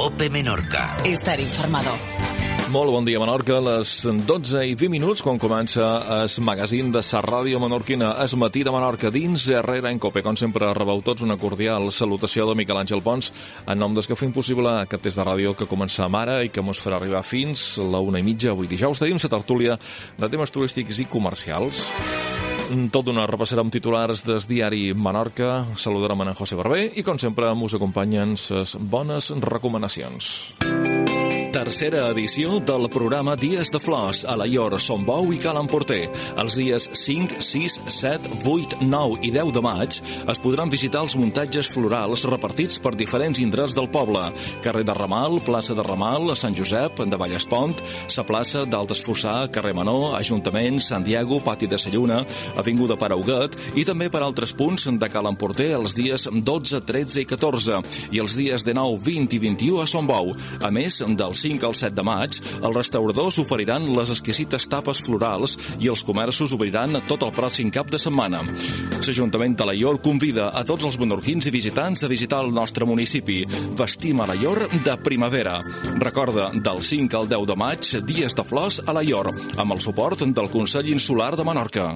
COPE Menorca. Estar informado. Molt bon dia, Menorca. A les 12:20, quan comença el magazín de sa ràdio menorquina, Es matí de Menorca, dins Herrera en COPE. Com sempre, rebeu tots una cordial salutació de Miquel Àngel Pons, en nom dels que fem possible aquest test de ràdio que comencem ara i que mos farà arribar fins la 1:30 avui dijous. Tenim la tertúlia de temes turístics i comercials. Tot d'una repassarem titulars del diari Menorca, saludarem en José Barber i, com sempre, mos acompanyen les bones recomanacions. Tercera edició del programa Dies de Flors a Alaior, Son Bou i Cal Emporter. Els dies 5, 6, 7, 8, 9 i 10 de maig es podran visitar els muntatges florals repartits per diferents indrets del poble. Carrer de Ramal, plaça de Ramal, Sant Josep, de Vallespont, la plaça d'Altes Fossà, carrer Manó, Ajuntament, Sant Diego, Pati de la Lluna, Avinguda Pare Huguet i també per altres punts de Cal Emporter els dies 12, 13 i 14 i els dies 19, 20 i 21 a Son Bou. A més, del 5 al 7 de maig, els restauradors oferiran les exquisites tapes florals i els comerços obriran tot el pròxim cap de setmana. L'Ajuntament d'Alaior convida a tots els menorquins i visitants a visitar el nostre municipi. Vestim Alaior de primavera. Recorda, del 5 al 10 de maig, Dies de Flors a Alaior, amb el suport del Consell Insular de Menorca.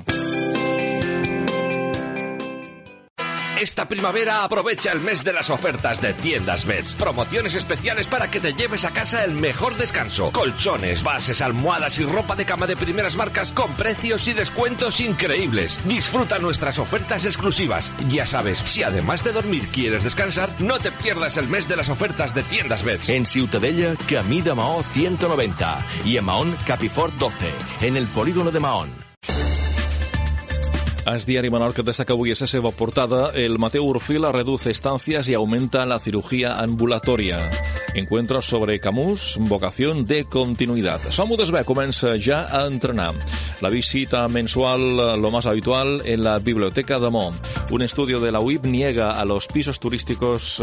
Esta primavera aprovecha el mes de las ofertas de Tiendas Beds. Promociones especiales para que te lleves a casa el mejor descanso. Colchones, bases, almohadas y ropa de cama de primeras marcas con precios y descuentos increíbles. Disfruta nuestras ofertas exclusivas. Ya sabes, si además de dormir quieres descansar, no te pierdas el mes de las ofertas de Tiendas Beds. En Ciutadella, camí de Maó 190 y en Mahón, Capifort 12, en el polígono de Mahón. El diari Menorca destaca avui a la seva portada: el Mateo Urfila reduce estancias y aumenta la cirugía ambulatoria. Encuentros sobre Camus, vocación de continuidad. Som-ho desvé, comença ja a entrenar. La visita mensual, lo más habitual, en la biblioteca de Mo. Un estudio de la UIP niega que los pisos turísticos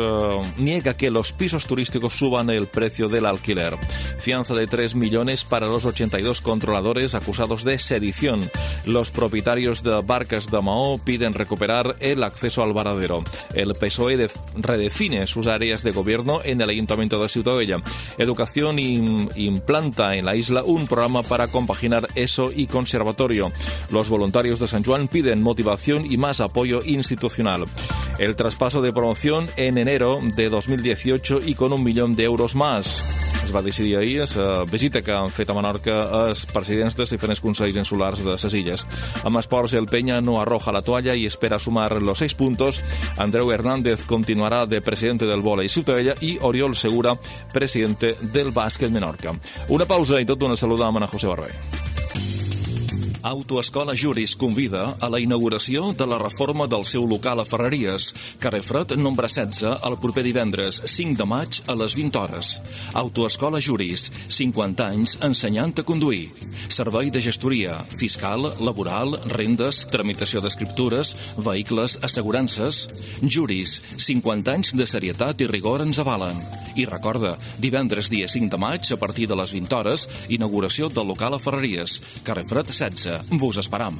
suban el precio del alquiler. Fianza de 3 millones para los 82 controladores acusados de sedición. Los propietarios de barcas de Mahó piden recuperar el acceso al varadero. El PSOE redefine sus áreas de gobierno en el Ayuntamiento de Ciutadella. Educación implanta en la isla un programa para compaginar ESO y conservatorio. Los voluntarios de San Juan piden motivación y más apoyo institucional. El traspaso de promoción en enero de 2018 y con 1 millón de euros más. Es va decidir ahir la visita que han fet a Menorca els presidents dels diferents consells insulars de les illes. Amb esports, el Peña no arroja la toalla y espera sumar los 6 puntos. Andreu Hernández continuará de presidente del vólei Ciutadella y Oriol Segura, presidente del bàsquet Menorca. Una pausa i tot d'una saludada a José Barber. Autoescola Juris convida a la inauguració de la reforma del seu local a Ferreries, carrer Fred, nombre 16, el proper divendres 5 de maig a les 20 hores. Autoescola Juris, 50 anys ensenyant a conduir. Servei de gestoria, fiscal, laboral, rendes, tramitació d'escriptures, vehicles, assegurances. Juris, 50 anys de serietat i rigor ens avalen. I recorda, divendres dia 5 de maig, a partir de les 20 hores, inauguració del local a Ferreries, carrer Fred 16. Vos esperam.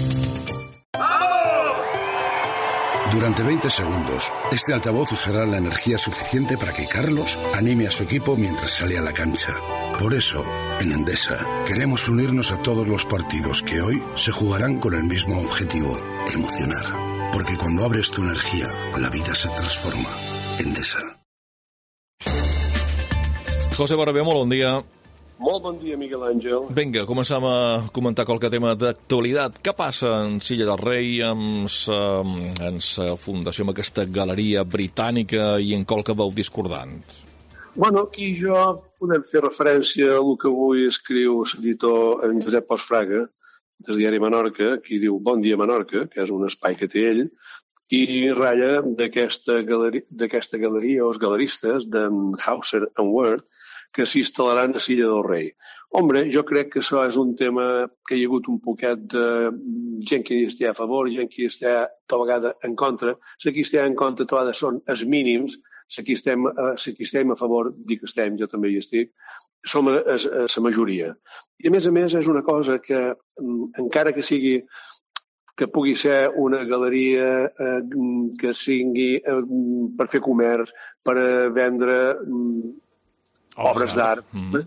Durante 20 segundos, este altavoz usará la energía suficiente para que Carlos anime a su equipo mientras sale a la cancha. Por eso, en Endesa, queremos unirnos a todos los partidos que hoy se jugarán con el mismo objetivo: emocionar. Porque cuando abres tu energía, la vida se transforma. Endesa. José Barber, molt bon dia. Molt bon dia, Miguel Àngel. Vinga, començam a comentar qualque tema d'actualitat. Què passa en Silla del Rei amb la fundació, amb aquesta galeria britànica i en qualque veu discordant? Bueno, aquí jo podem fer referència a el que avui escriu l'editor en Josep Pons Fraga, del diari Menorca, que diu Bon dia Menorca, que és un espai que té ell, i ratlla d'aquesta galeria, o els galeristes d'en Hauser and Wirth, que s'instal·laran a Silla del Rei. Hombre, jo crec que això és un tema que hi ha hagut un poquet de gent que hi està a favor, gent que hi està tota vegada en contra. Si qui està en contra tota vegada són els mínims, si qui estem a favor, dic que estem, jo també hi estic, som la majoria. I a més, és una cosa que, encara que sigui que pugui ser una galeria que sigui per fer comerç, per vendre obres d'art,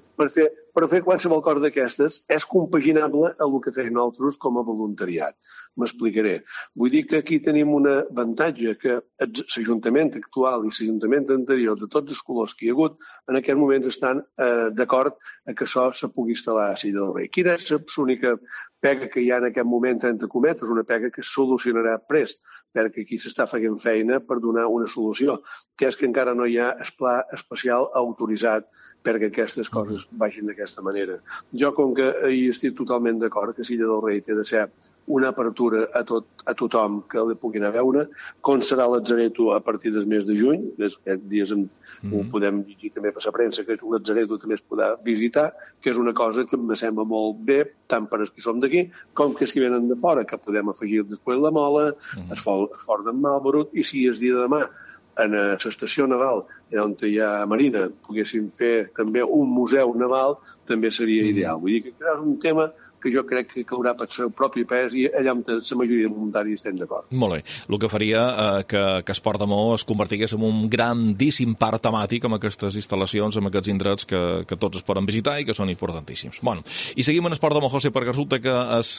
per fer qualsevol cosa d'aquestes és compaginable amb el que feien altres com a voluntariat. M'explicaré. Vull dir que aquí tenim un avantatge que l'Ajuntament actual i l'Ajuntament anterior de tots els colors que hi ha hagut en aquest moment estan d'acord que això se pugui instal·lar a Silla del Rei. Quina és l'única pega que hi ha en aquest moment entre cometes? Una pega que es solucionarà prest, perquè aquí s'està fent feina per donar una solució, que és que encara no hi ha el pla especial autoritzat perquè aquestes coses vagin d'aquesta manera. Jo, com que hi estic totalment d'acord que Silla del Rei té de ser una apertura a tothom que li pugui anar a veure, com serà l'Atzareto a partir del mes de juny, aquests dies ho podem llegir també per la premsa, que l'Atzareto també es podrà visitar, que és una cosa que em sembla molt bé, tant per als que som d'aquí, com que els que venen de fora, que podem afegir després la Mola, el Fort d'en Malbrut, i si el dia de demà en l'estació naval, on hi ha Marina, poguéssim fer també un museu naval, també seria ideal. Vull dir que és un tema que jo crec que caurà per el seu propi pes i allà on la majoria de voluntaris estem d'acord. Molt bé. El que faria que Esport de Maó es convertigués en un grandíssim parc temàtic amb aquestes instal·lacions, amb aquests indrets que tots es poden visitar i que són importantíssims. Bueno, i seguim en Esport de Maó, José, perquè resulta que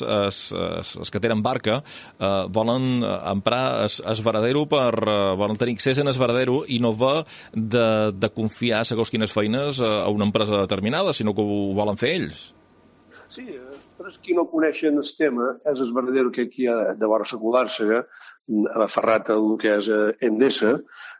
els que tenen barca volen emprar es varadero volen tenir accés en es varadero i no va de confiar segons quines feines a una empresa determinada, sinó que ho volen fer ells. Sí, però és qui no coneixen el tema és el varadero que aquí hi ha de vora Secular-Sega, aferrat al que és Endesa,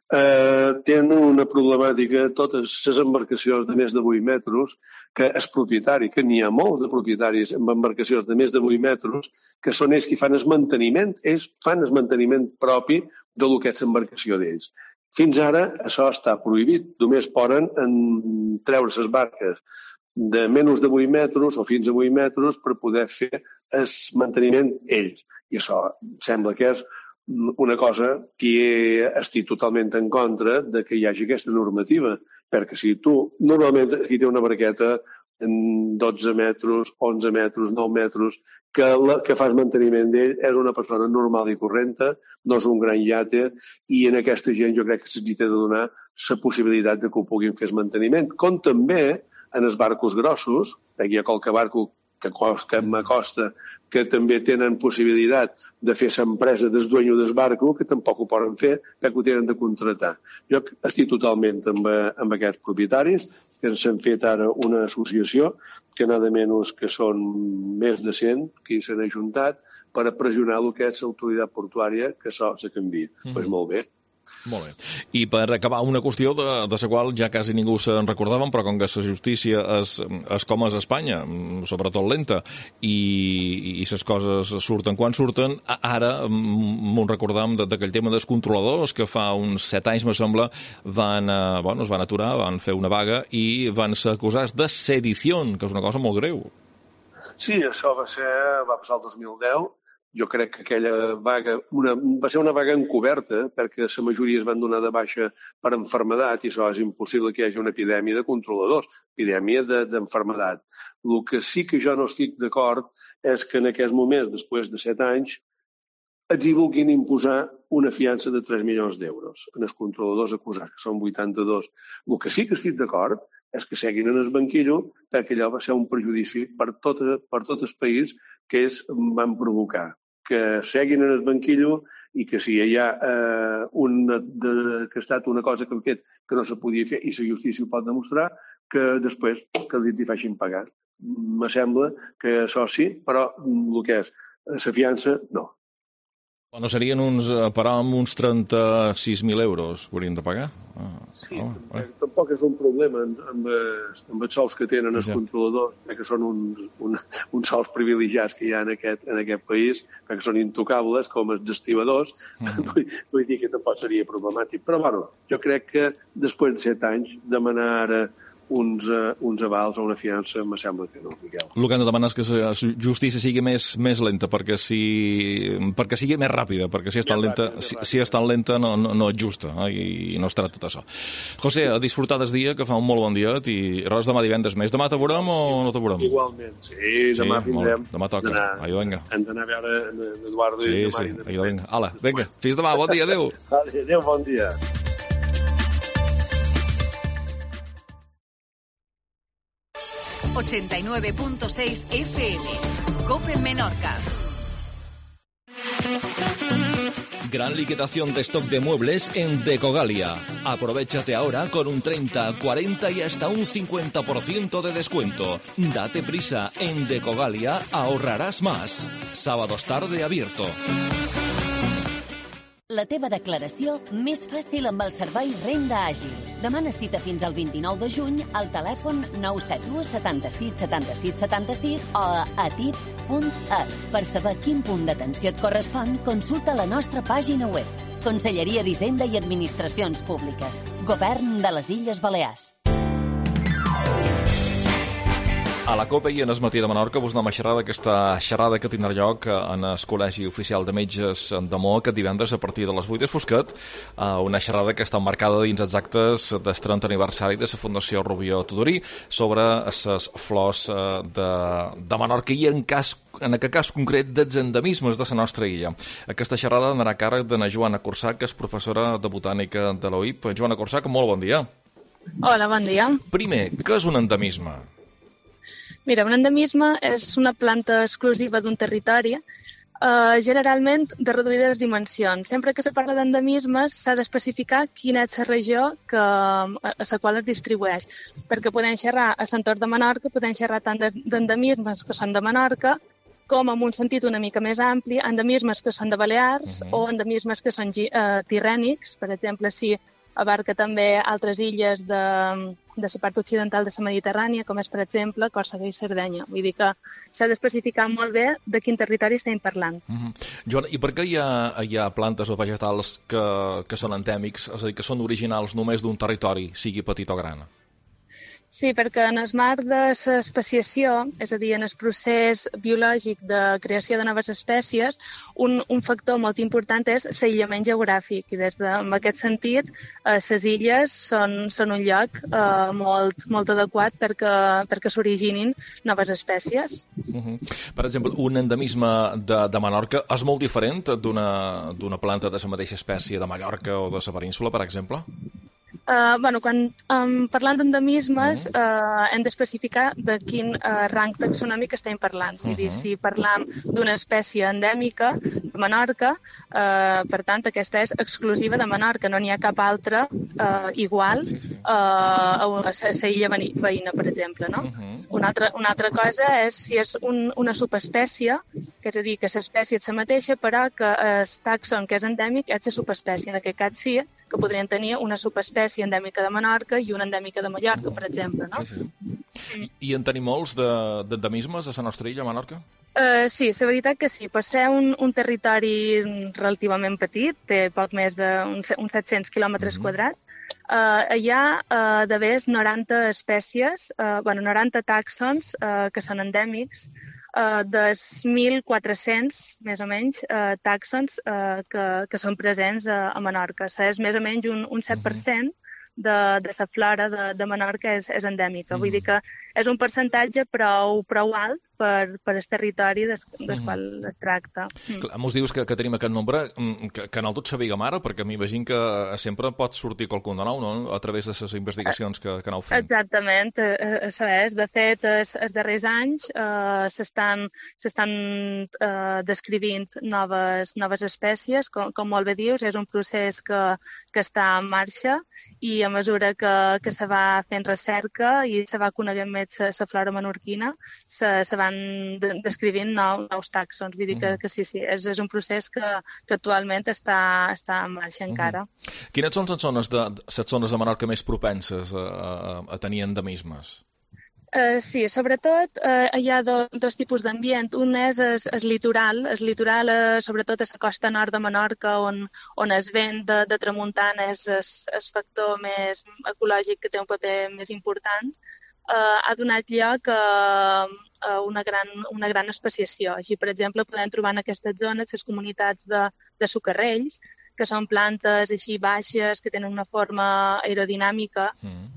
tenen una problemàtica, totes les embarcacions de més de 8 metres, que és propietari, que n'hi ha molts de propietaris amb embarcacions de més de 8 metres, que són ells qui fan el manteniment, ells fan el manteniment propi del que és l'embarcació d'ells. Fins ara això està prohibit, només poden treure les barques de menys de 8 metres o fins a 8 metres per poder fer el manteniment ells. I això sembla que és una cosa que estic totalment en contra de que hi hagi aquesta normativa, perquè si tu, normalment aquí té una barqueta en 12 metres, 11 metres, 9 metres, que fas manteniment d'ell és una persona normal i correnta, no és un gran iate, i en aquesta gent jo crec que se'ls té de donar la possibilitat de que ho puguin fer el manteniment. Com també en els barcos grossos, hi ha qualque barco que m'acosta que també tenen possibilitat de fer l'empresa del dueño del barco, que tampoc ho poden fer perquè ho tenen de contratar. Jo estic totalment amb aquests propietaris, que s'han fet ara una associació, que nada menys que són més de 100 que s'han ajuntat per a pressionar el que és l'autoritat portuària que això se canvia. Doncs molt bé. Molt bé. I per acabar, una qüestió de la qual ja quasi ningú se'n recordava, però com que la justícia és com és a Espanya, sobretot lenta, i les coses surten quan surten, ara m'ho recordàvem d'aquell tema dels controladors, que fa uns 7 anys, me sembla, es van aturar, van fer una vaga i van ser acusats de sedició, que és una cosa molt greu. Sí, això va passar el 2010. Jo crec que aquella vaga va ser una vaga encoberta perquè la majoria es van donar de baixa per enfermedat i això és impossible que hi hagi una epidèmia de controladors, epidèmia d'enfermedat. El que sí que jo no estic d'acord és que en aquest moment, després de 7 anys, els hi vulguin imposar una fiança de 3 milions d'euros en els controladors acusats, que són 82. El que sí que estic d'acord és que seguin en el banquillo perquè allò va ser un perjudici per tot el país que ells van provocar. Que seguin en el banquillo i que si hi ha que ha estat una cosa que han fet que no se podia fer i la justícia ho pot demostrar, que després que els hi facin pagar. Me sembla que això sí, però el que és la fiança, no. No serien uns 36.000 euros que haurien de pagar? Sí, tampoc és un problema amb els sous que tenen els controladors, que són uns sous privilegiats que hi ha en aquest país, que són intocables, com els estibadors, vull dir que tampoc seria problemàtic. Però, bueno, jo crec que després de 7 anys demanar ara uns avals o una fiança, me sembla que no, Miquel. El que han de demanar és que la justícia sigui més lenta, perquè sigui més ràpida, perquè si és tan lenta no és justa, i no es tracta d'això. José, a disfrutar del dia, que fa un molt bon dia, i res, demà divendres més. Demà te veurem o no te veurem? Igualment, sí, demà vindrem. Demà toca. Hem d'anar a veure l'Eduardo i la Marina. Sí, vinga. Ala, vinga, fins demà, bon dia, adéu. Adéu, bon dia. 89.6 FM. COPE Menorca. Gran liquidación de stock de muebles en Decogalia. Aprovéchate ahora con un 30, 40 y hasta un 50% de descuento. Date prisa, en Decogalia ahorrarás más. Sábados tarde abierto. La teva declaració més fàcil amb el servei Renda Àgil. Demana cita fins al 29 de juny al telèfon 971 76 76 76 o a atip.es. Per saber quin punt d'atenció et correspon, consulta la nostra pàgina web. Conselleria d'Hisenda i Administracions Públiques. Govern de les Illes Balears. A la COPE i en el matí de Menorca vos anem a xerrar d'aquesta xerrada que tindrà lloc en el Col·legi Oficial de Metges de Maó aquest divendres a partir de les 8 fosquet. Una xerrada que està emmarcada dins els actes del 30 aniversari de la Fundació Rubió Tudorí sobre les flors de Menorca i en aquest cas concret dels endemismes de la nostra illa. Aquesta xerrada anarà a càrrec de Joana Corsac, que és professora de Botànica de l'OIP. Joana Corsac, molt bon dia. Hola, bon dia. Primer, què és un endemisme? Mira, un endemisme és una planta exclusiva d'un territori, generalment de reduïdes dimensions. Sempre que se parla d'endemismes s'ha d'especificar quina és la regió a la qual es distribueix, perquè podem xerrar a l'entorn de Menorca, podem xerrar tant d'endemismes que són de Menorca, com en un sentit una mica més ampli, endemismes que són de Balears o endemismes que són tirrènics, per exemple, si abarca també altres illes de la part occidental de la Mediterrània, com és, per exemple, Còrsega i Sardenya. Vull dir que s'ha d'especificar molt bé de quin territori estem parlant. Joana, i per què hi ha plantes o vegetals que són endèmics, és a dir, que són originals només d'un territori, sigui petit o gran? Sí, perquè en el marc de l'especiació, és a dir, en el procés biològic de creació de noves espècies, un factor molt important és l'aïllament geogràfic. I en aquest sentit, les illes són un lloc molt adequat perquè s'originin noves espècies. Per exemple, un endemisme de Menorca és molt diferent d'una planta de la mateixa espècie de Mallorca o de la península, per exemple? Quan parlant d'endemismes hem d'especificar de quin rang taxonòmic estem parlant. Vull dir, si parlam d'una espècie endèmica de Menorca, per tant, aquesta és exclusiva de Menorca, no n'hi ha cap altra igual a la illa veïna, per exemple. No? Una altra cosa és si és una subespècie, que és a dir, que l'espècie és la mateixa, però que el tàxon que és endèmic és la subespècie. En aquest cas sí, que podrien tenir una subespècie endèmica de Menorca i una endèmica de Mallorca, per exemple. No? I en tenim molts d'endemismes a la nostra illa, a Menorca? Sí, la veritat que sí. Per ser un territori relativament petit, té poc més d'uns 700 quilòmetres quadrats, hi ha d'haver 90 espècies, 90 tàxons que són endèmics, dels 1.400, més o menys, tàxons que són presents a Menorca. És més o menys un 7% de la flora de Menorca és endèmica. Vull dir que és un percentatge prou alt per el territori del qual es tracta. Mos dius que tenim aquest nombre, que no tot sabíem ara, perquè m'imagino que sempre pot sortir qualcun de nou, no? A través de les investigacions que aneu fent. Exactament, això és. De fet, els darrers anys s'estan descrivint noves espècies, com molt bé dius, és un procés que està en marxa i a mesura que se va fent recerca i se va coneguent més la flora menorquina, se van descrivint nous tàxons. Vull dir que sí, és un procés que actualment està en marxa encara. Quines són les zones de Menorca més propenses a tenir endemismes? Sí, sobretot hi ha dos tipus d'ambient. Un és el litoral. El litoral, sobretot a la costa nord de Menorca, on el vent de tramuntana és el factor més ecològic que té un paper més important, ha donat lloc a una gran especiació. Així, per exemple, podem trobar en aquestes zones les comunitats de socarrells, que són plantes així baixes, que tenen una forma aerodinàmica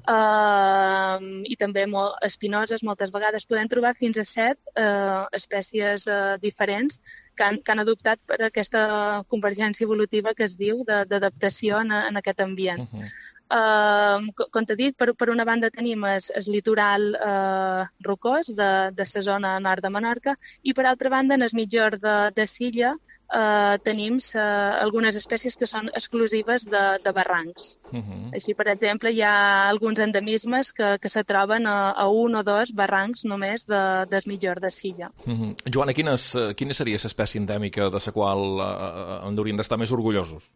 i també molt espinoses. Moltes vegades podem trobar fins a 7 espècies diferents que han adoptat per aquesta convergència evolutiva que es diu d'adaptació en aquest ambient. Com t'he dit, per una banda tenim el litoral rocós de la zona nord de Menorca i per altra banda en el mitjor de Silla tenim algunes espècies que són exclusives de barrancs. Així, per exemple, hi ha alguns endemismes que se troben a un o dos barrancs només del mitjor de Silla. Joana, quina seria l'espècie endèmica de la qual en haurien d'estar més orgullosos?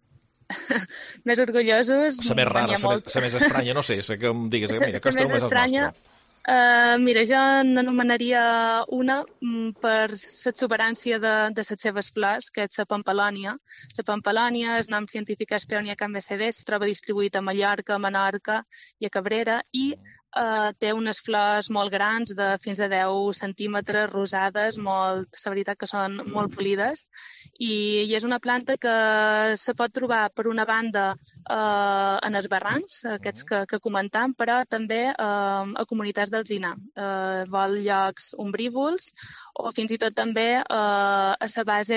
Més orgullosos... La més rara, la més estranya, no sé, que em digues, mira, aquesta només és nostra. Mira, jo n'anomenaria una per l'exuberància de les seves flors, que és la pampalònia. La pampalònia, el nom científic és Peonia cambacedés, es troba distribuït a Mallorca, a Menorca i a Cabrera, i té unes flors molt grans, de fins a 10 centímetres, rosades, la veritat que són molt polides, i és una planta que se pot trobar, per una banda, en els barrancs, aquests que comentam, però també a comunitats d'alzina. Vol llocs ombrívols o fins i tot també a la base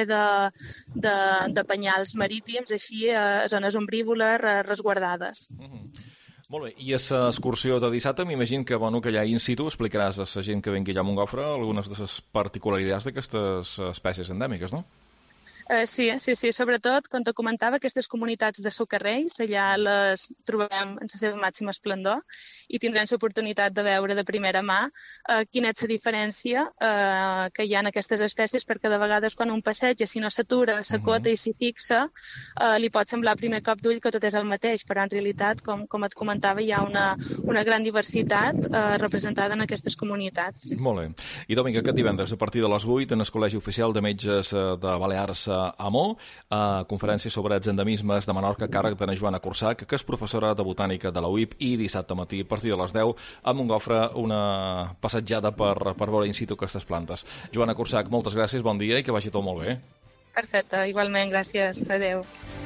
de penyals marítims, així a zones ombrívoles resguardades. Molt bé, i a l'excursió de dissabte m'imagino que allà in situ explicaràs a la gent que vengui allà a Montgofre algunes de les particularitats d'aquestes espècies endèmiques, no? Sí, sobretot, com te comentava, aquestes comunitats de socarrells, allà les trobem en la seva màxima esplendor i tindrem l'oportunitat de veure de primera mà quina és la diferència que hi ha en aquestes espècies, perquè de vegades quan un passeja, si no s'atura, s'acota i s'hi fixa, li pot semblar a primer cop d'ull que tot és el mateix, però en realitat, com et comentava, hi ha una gran diversitat representada en aquestes comunitats. Molt bé. I Domingos, aquest divendres, a partir de les 8, en el Col·legi Oficial de Metges de Balears a Mó, conferència sobre els endemismes de Menorca a càrrec de Joana Cursac, que és professora de Botànica de la UIP, i dissabte matí, a partir de les 10, a Montgofre, una passatjada per veure in situ aquestes plantes. Joana Cursac, moltes gràcies, bon dia i que vagi tot molt bé. Perfecte, igualment, gràcies. Adéu.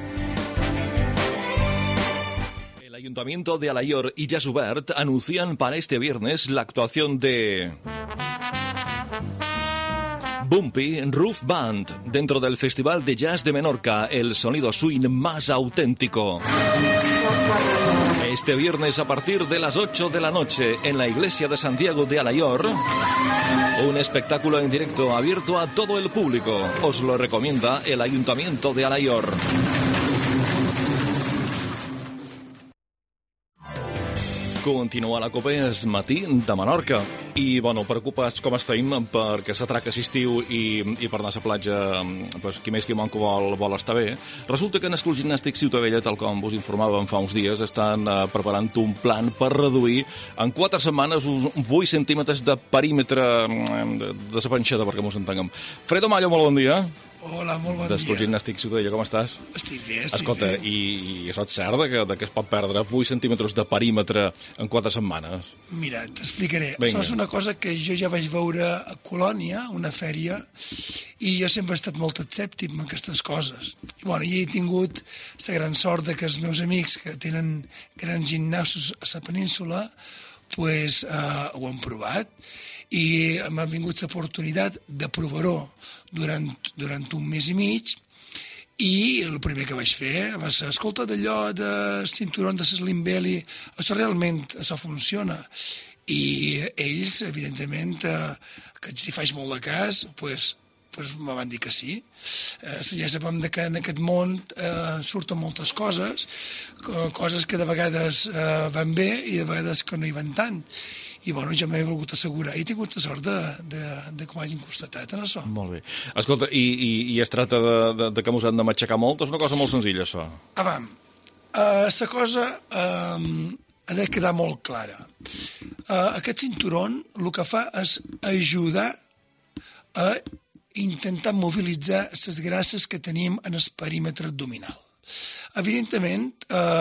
El Ayuntamiento de Alaior y Jazz Ubert anuncian para este viernes la actuación de Bumpy Roof Band dentro del Festival de Jazz de Menorca, el sonido swing más auténtico. Este viernes a partir de las 8 de la noche en la iglesia de Santiago de Alaior, un espectáculo en directo abierto a todo el público. Os lo recomienda el Ayuntamiento de Alaior. Continua la Copa es matí de Menorca i, preocupats com estem perquè s'atraca estiu i per anar a la platja, qui més qui manco vol estar bé. Resulta que en el Club Gimnàstic Ciutadella, tal com vos informàvem fa uns dies, estan preparant un plan per reduir en 4 setmanes uns 8 centímetres de perímetre de la panxeta, perquè mos entenguem. Fredo Mallo, molt bon dia. Hola, molt bon dia. Del Club Gimnàstic Ciutadella, com estàs? Estic bé, Escolta, i això és cert que es pot perdre 8 centímetres de perímetre en 4 setmanes? Mira, t'explicaré. Això és una cosa que jo ja vaig veure a Colònia, una fèria, i jo sempre he estat molt escèptic amb aquestes coses. I jo he tingut la gran sort que els meus amics que tenen grans gimnasos a la península ho han provat i m'ha vingut l'oportunitat de provar-ho durant un mes i mig, i el primer que vaig fer va ser, escolta, d'allò de cinturó de Slim Belly, això funciona. I ells, evidentment, que si faig molt de cas, me van dir que sí. Ja sabem que en aquest món surten moltes coses que de vegades van bé i de vegades que no hi van tant. I jo m'he volgut assegurar i he tingut la sort de que m'hagin constatat en això. Molt bé. Escolta, i es tracta de que mos hem de matxacar molt? És una cosa molt senzilla, això? La cosa ha de quedar molt clara. Aquest cinturó el que fa és ajudar a intentar mobilitzar les grasses que tenim en el perímetre abdominal. Evidentment,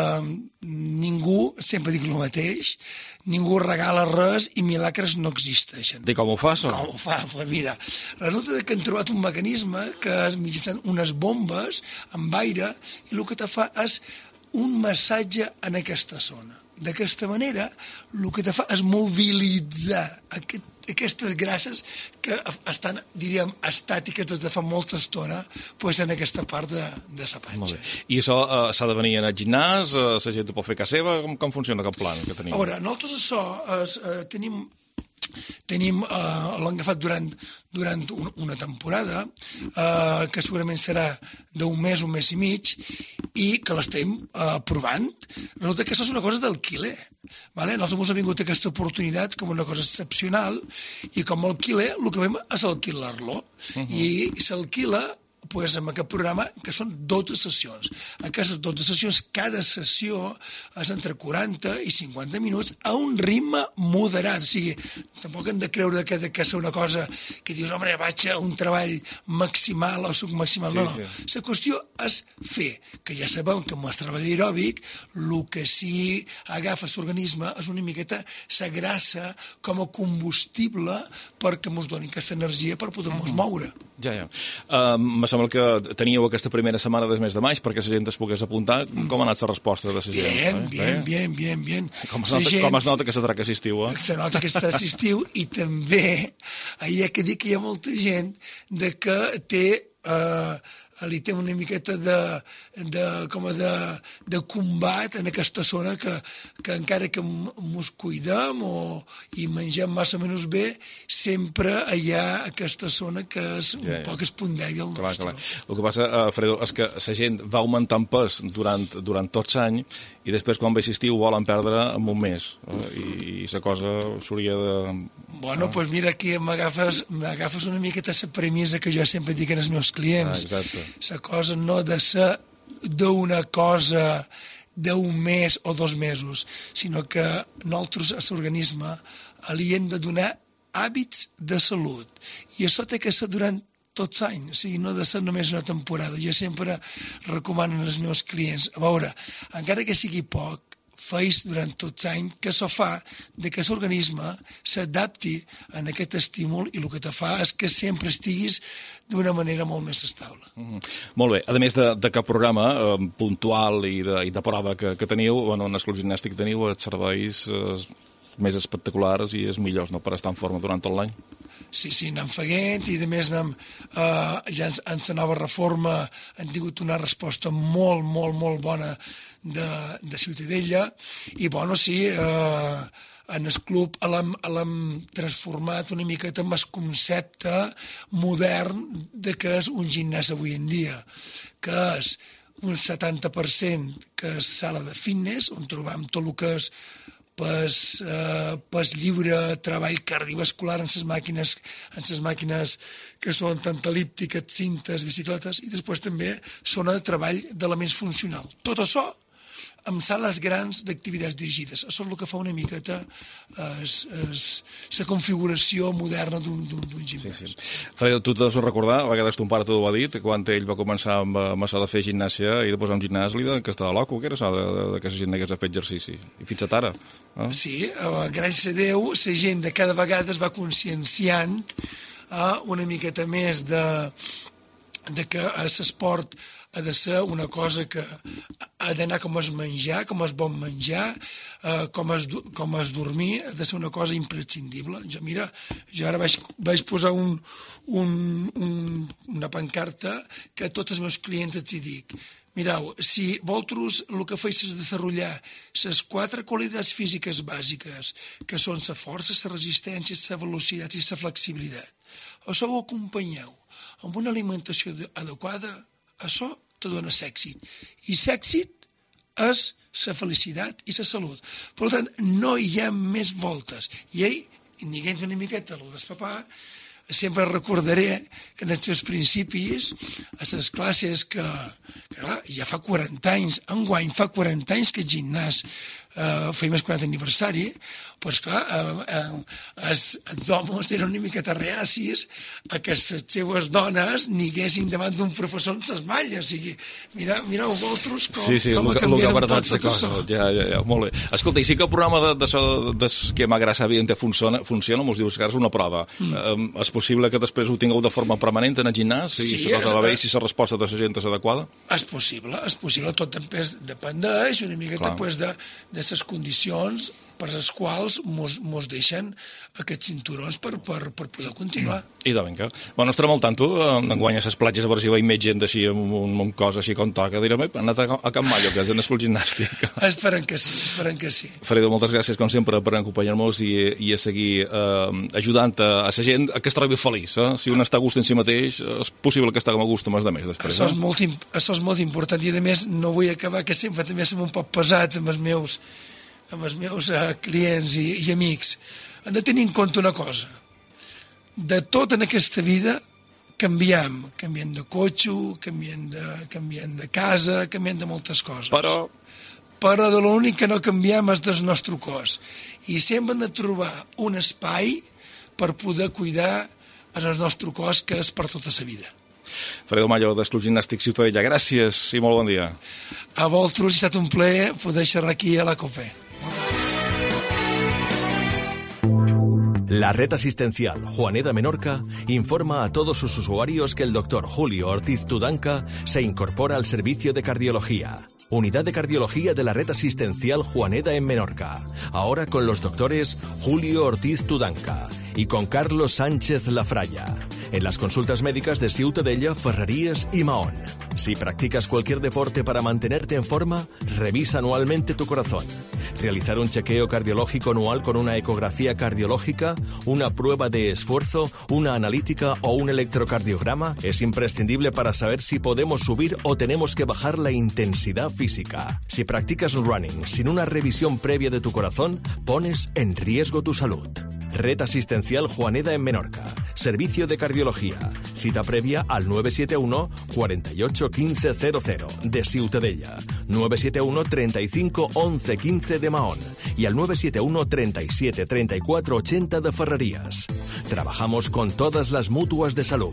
ningú, sempre dic el mateix, ningú regala res i milagres no existeixen. I com ho fa, això? Com ho fa? Mira, resulta que han trobat un mecanisme que és mitjançant unes bombes amb aire i el que te fa és un massatge en aquesta zona. d'aquesta manera, el que te fa és mobilitzar aquestes grasses que estan, diríem, estàtiques des de fa molta estona, pues en aquesta part de la panxa. I això s'ha de venir al gimnàs? La gent ho pot fer a casa seva? Com funciona aquest plan que tenim? A veure, nosaltres això tenim l'hem agafat durant una temporada, que segurament serà d'un mes i mig, i que l'estem provant. Resulta que això és una cosa d'alquiler. Nosaltres ens ha vingut aquesta oportunitat com una cosa excepcional, i com a alquiler el que fem és alquilar-lo. I s'alquila amb aquest programa, que són 12 sessions. Aquestes 12 sessions, cada sessió és entre 40 i 50 minuts a un ritme moderat. O sigui, tampoc hem de creure que és una cosa que dius, home, vaig a un treball maximal o submaximal. No. La qüestió és fer, que ja sabem que amb el treball aeròbic el que sí agafa l'organisme és una miqueta la grassa com a combustible perquè ens doni aquesta energia per poder-nos moure. Ja. Me sembla que teníeu aquesta primera setmana del mes de maig perquè la gent es pogués apuntar. Com ha anat la resposta de la gent? Bien. Com es nota que s'atraca estiu, Se nota que està estiu, i també hi ha que dir que hi ha molta gent que li té una miqueta de combat en aquesta zona que encara que ens cuidem i mengem massa menys bé, sempre hi ha aquesta zona que és un poc el punt dèbil nostre. El que passa, Fredo, és que la gent va augmentant pes durant tot l'any i després quan ve l'estiu volen perdre en un mes i la cosa s'hauria de... Bueno, doncs mira, aquí m'agafes una miqueta la premissa que jo sempre dic als meus clients. Exacte. La cosa no de ser d'una cosa d'un mes o 2 mesos, sinó que nosaltres a l'organisme li hem de donar hàbits de salut. I això té que ser durant tot l'any, o sigui, no de ser només una temporada. Jo sempre recomano als meus clients, a veure, encara que sigui poc, feis durant tot l'any, que això fa que l'organisme s'adapti a aquest estímul i el que te fa és que sempre estiguis d'una manera molt més estable. Molt bé. A més d'aquest programa puntual i de prova que teniu, en el Club Gimnàstic teniu els serveis més espectaculars i els millors, no?, per estar en forma durant tot l'any. Sí, anem fent i a més ja en la nova reforma han tingut una resposta molt, molt, molt bona de Ciutadella i, bueno, sí, en el club l'hem transformat una miqueta en el concepte modern de què és un gimnàs avui en dia, que és un 70% que és sala de fitness, on trobam tot el que és pes lliure, treball cardiovascular en les màquines que són tant elíptiques, cintes, bicicletes, i després també zona de treball d'elements funcionals. Tot això amb sales grans d'activitats dirigides. Això és el que fa una miqueta la configuració moderna d'un gimnàs. Sí. Fredo, tu t'has de recordar, a vegades ton pare t'ho va dir, quan ell va començar amb això de fer gimnàsia i de posar un gimnàs, que estava loco, que era això que la gent hagués de fer exercici. I fins ara. Sí, gràcies a Déu, la gent de cada vegada es va conscienciant una miqueta més de que l'esport ha de ser una cosa que ha d'anar com es menjar, com es bon menjar, com es dormir, ha de ser una cosa imprescindible. Jo ara vaig posar una pancarta que a tots els meus clients els dic: mireu, si vosaltres el que feis és desenvolupar les 4 qualitats físiques bàsiques, que són la força, la resistència, la velocitat i la flexibilitat, això ho acompanyeu amb una alimentació adequada, això te dona èxit. I l'èxit és la felicitat i la salut. Per tant, no hi ha més voltes. I ell, diguent una miqueta el despapà, sempre recordaré que en els seus principis, a les classes que clar, ja fa 40 anys, enguany fa 40 anys que el gimnàs feim el 40 aniversari, doncs clar, els homes eren una miqueta reacis a que les seues dones niguessin davant d'un professor en ses malles. O sigui, mireu vosaltres com ha canviat un poc tot això. Ja, molt bé. Escolta, i sí que el programa de que m'agrada saber funciona, mos dius que és una prova. És possible que després ho tingueu de forma permanent en el gimnàs? Si la cosa va bé i si la resposta de la gent és adequada? És possible. Tot dependeix una miqueta de les condicions per les quals mos deixen aquests cinturons per poder continuar. I de vinga. Bueno, estarem al tanto d'enguany a les platges a veure si veiem més gent així amb un cos així com toca. Direm, han anat a Can Mallo, que és en escola gimnàstica. Esperem que sí. Fredo, moltes gràcies, com sempre, per acompanyar-nos i a seguir ajudant a la gent que es trobi feliç. Si un està a gust en si mateix, és possible que estiguem a gust amb els altres després. Això és molt important i, a més, no vull acabar, que sempre també som un poc pesat amb els meus clients i amics. Han de tenir en compte una cosa. De tot en aquesta vida canviem de cotxe, canviem de casa, canviem de moltes coses. Però de l'únic que no canviem és del nostre cos. I sempre hem de trobar un espai per poder cuidar el nostre cos, que és per tota la vida. Fredo Mallo, del Club Gimnàstic Ciutadella, gràcies i molt bon dia. A vosaltres, ha estat un plaer poder xerrar aquí a la COPE. La red asistencial Juaneda Menorca informa a todos sus usuarios que el doctor Julio Ortiz Tudanca se incorpora al servicio de cardiología. Unidad de cardiología de la red asistencial Juaneda en Menorca. Ahora con los doctores Julio Ortiz Tudanca y con Carlos Sánchez Lafraya. En las consultas médicas de Ciutadella, Ferrerías y Mahón. Si practicas cualquier deporte para mantenerte en forma, revisa anualmente tu corazón. Realizar un chequeo cardiológico anual con una ecografía cardiológica, una prueba de esfuerzo, una analítica o un electrocardiograma es imprescindible para saber si podemos subir o tenemos que bajar la intensidad física. Si practicas running sin una revisión previa de tu corazón, pones en riesgo tu salud. Red Asistencial Juaneda en Menorca. Servicio de cardiología. Cita previa al 971 48 15 00 de Ciutadella, 971 35 11 15 de Mahón y al 971 37 34 80 de Ferrerías. Trabajamos con todas las mutuas de salud.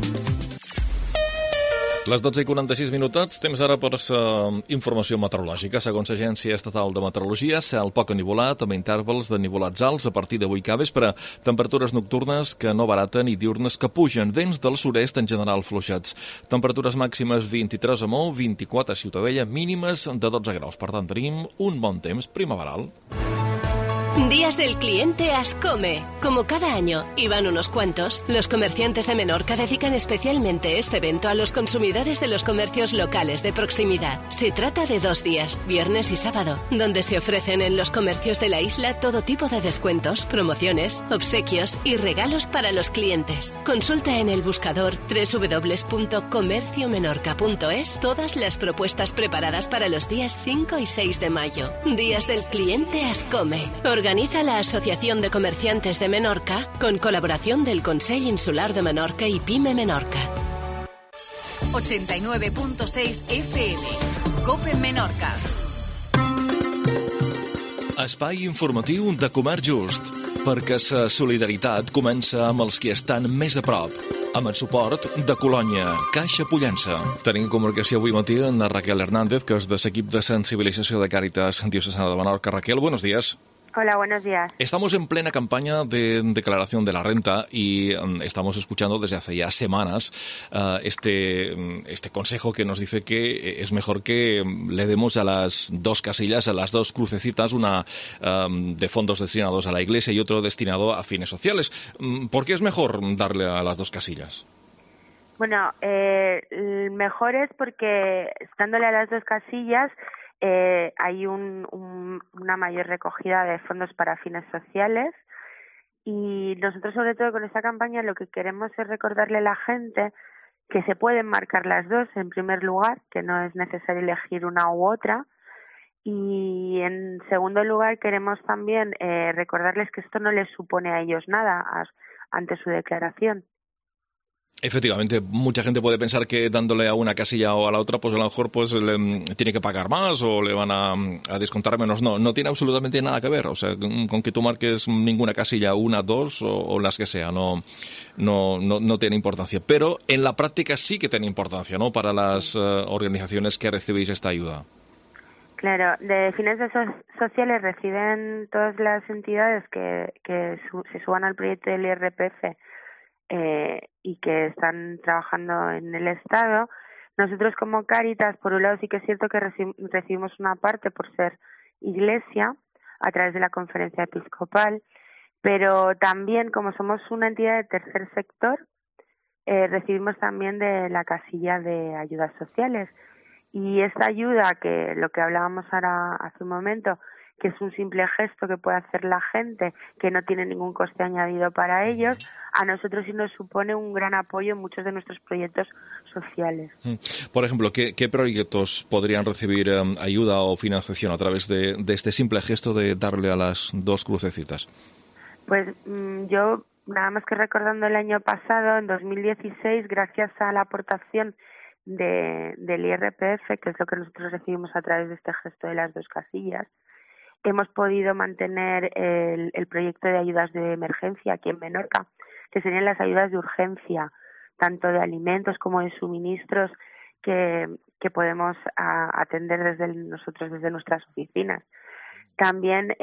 Les 12:46 minutets, temps ara per informació meteorològica. Segons l'Agència Estatal de Meteorologia, cel poc enivolat, amb intervals de nivolats alts a partir d'avui que vespre, temperatures nocturnes que no baraten i diurnes que pugen, vents del sud-est en general fluixats. Temperatures màximes 23 a Mou, 24 a Ciutadella, mínimes de 12 graus. Per tant, tenim un bon temps primaveral. Días del cliente Ascome. Como cada año, y van unos cuantos, los comerciantes de Menorca dedican especialmente este evento a los consumidores de los comercios locales de proximidad. Se trata de 2 días, viernes y sábado, donde se ofrecen en los comercios de la isla todo tipo de descuentos, promociones, obsequios y regalos para los clientes. Consulta en el buscador www.comerciomenorca.es todas las propuestas preparadas para los días 5 y 6 de mayo. Días del cliente Ascome. Organiza la Asociación de Comerciantes de Menorca con colaboración del Consell Insular de Menorca y PYME Menorca. 89.6 FM. COPE Menorca. Espai informatiu de Comerç Just, perquè la solidaritat comença amb els qui estan més a prop. Amb el suport de Colònia, Caixa Pollença. Tenim comunicació avui matí amb Raquel Hernández, que és de l'equip de sensibilització de Càritas Diocesana de Menorca. Raquel, buenos días. Hola, buenos días. Estamos en plena campaña de declaración de la renta y estamos escuchando desde hace ya semanas este consejo que nos dice que es mejor que le demos a las 2 casillas, a las 2 crucecitas, una de fondos destinados a la Iglesia y otro destinado a fines sociales. ¿Por qué es mejor darle a las 2 casillas? Bueno, mejor es porque dándole a las 2 casillas hay una mayor recogida de fondos para fines sociales y nosotros sobre todo con esta campaña lo que queremos es recordarle a la gente que se pueden marcar las 2 en primer lugar, que no es necesario elegir una u otra, y en segundo lugar queremos también recordarles que esto no les supone a ellos nada ante su declaración. Efectivamente, mucha gente puede pensar que dándole a una casilla o a la otra, pues a lo mejor pues tiene que pagar más o le van a descontar menos. No tiene absolutamente nada que ver. O sea, con que tú marques ninguna casilla, 1, 2 o las que sea, no tiene importancia. Pero en la práctica sí que tiene importancia, ¿no? Para las organizaciones que recibís esta ayuda. Claro, de fines sociales reciben todas las entidades que se suban al proyecto del IRPF y que están trabajando en el Estado. Nosotros como Cáritas, por un lado sí que es cierto que recibimos una parte por ser Iglesia a través de la Conferencia Episcopal, pero también, como somos una entidad de tercer sector, recibimos también de la casilla de ayudas sociales. Y esta ayuda, que lo que hablábamos ahora hace un momento, que es un simple gesto que puede hacer la gente, que no tiene ningún coste añadido para ellos, a nosotros sí nos supone un gran apoyo en muchos de nuestros proyectos sociales. Por ejemplo, ¿qué proyectos podrían recibir ayuda o financiación a través de este simple gesto de darle a las 2 crucecitas? Pues yo, nada más que recordando el año pasado, en 2016, gracias a la aportación del IRPF, que es lo que nosotros recibimos a través de este gesto de las 2 casillas, hemos podido mantener el proyecto de ayudas de emergencia aquí en Menorca, que serían las ayudas de urgencia, tanto de alimentos como de suministros que podemos atender nosotros desde nuestras oficinas. También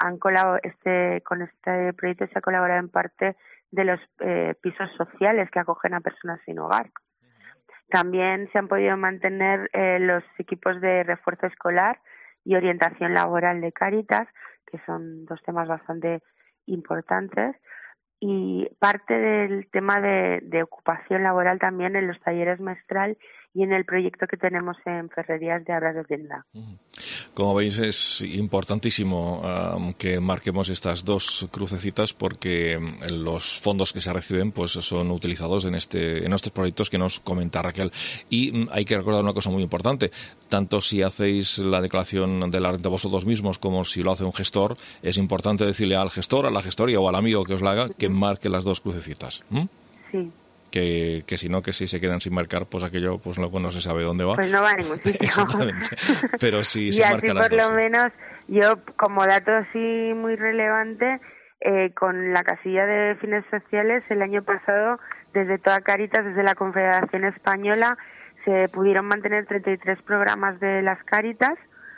con este proyecto se ha colaborado en parte de los pisos sociales que acogen a personas sin hogar. También se han podido mantener los equipos de refuerzo escolar y orientación laboral de Cáritas, que son 2 temas bastante importantes, y parte del tema de ocupación laboral también en los talleres Mestral y en el proyecto que tenemos en Ferrerías de Abras de Tienda. Como veis, es importantísimo que marquemos estas 2 crucecitas porque los fondos que se reciben pues son utilizados en estos proyectos que nos comenta Raquel. Y hay que recordar una cosa muy importante: tanto si hacéis la declaración de la renta vosotros mismos como si lo hace un gestor, es importante decirle al gestor, a la gestoría o al amigo que os la haga que marque las 2 crucecitas. Sí. Que si no, que si se quedan sin marcar, pues aquello pues luego no se sabe dónde va. Pues no va a ningún sitio. Exactamente. Pero si se marca las 2. Y así por lo menos, yo como dato así muy relevante, con la casilla de fines sociales, el año pasado, desde toda Cáritas, desde la Confederación Española, se pudieron mantener 33 programas de las Cáritas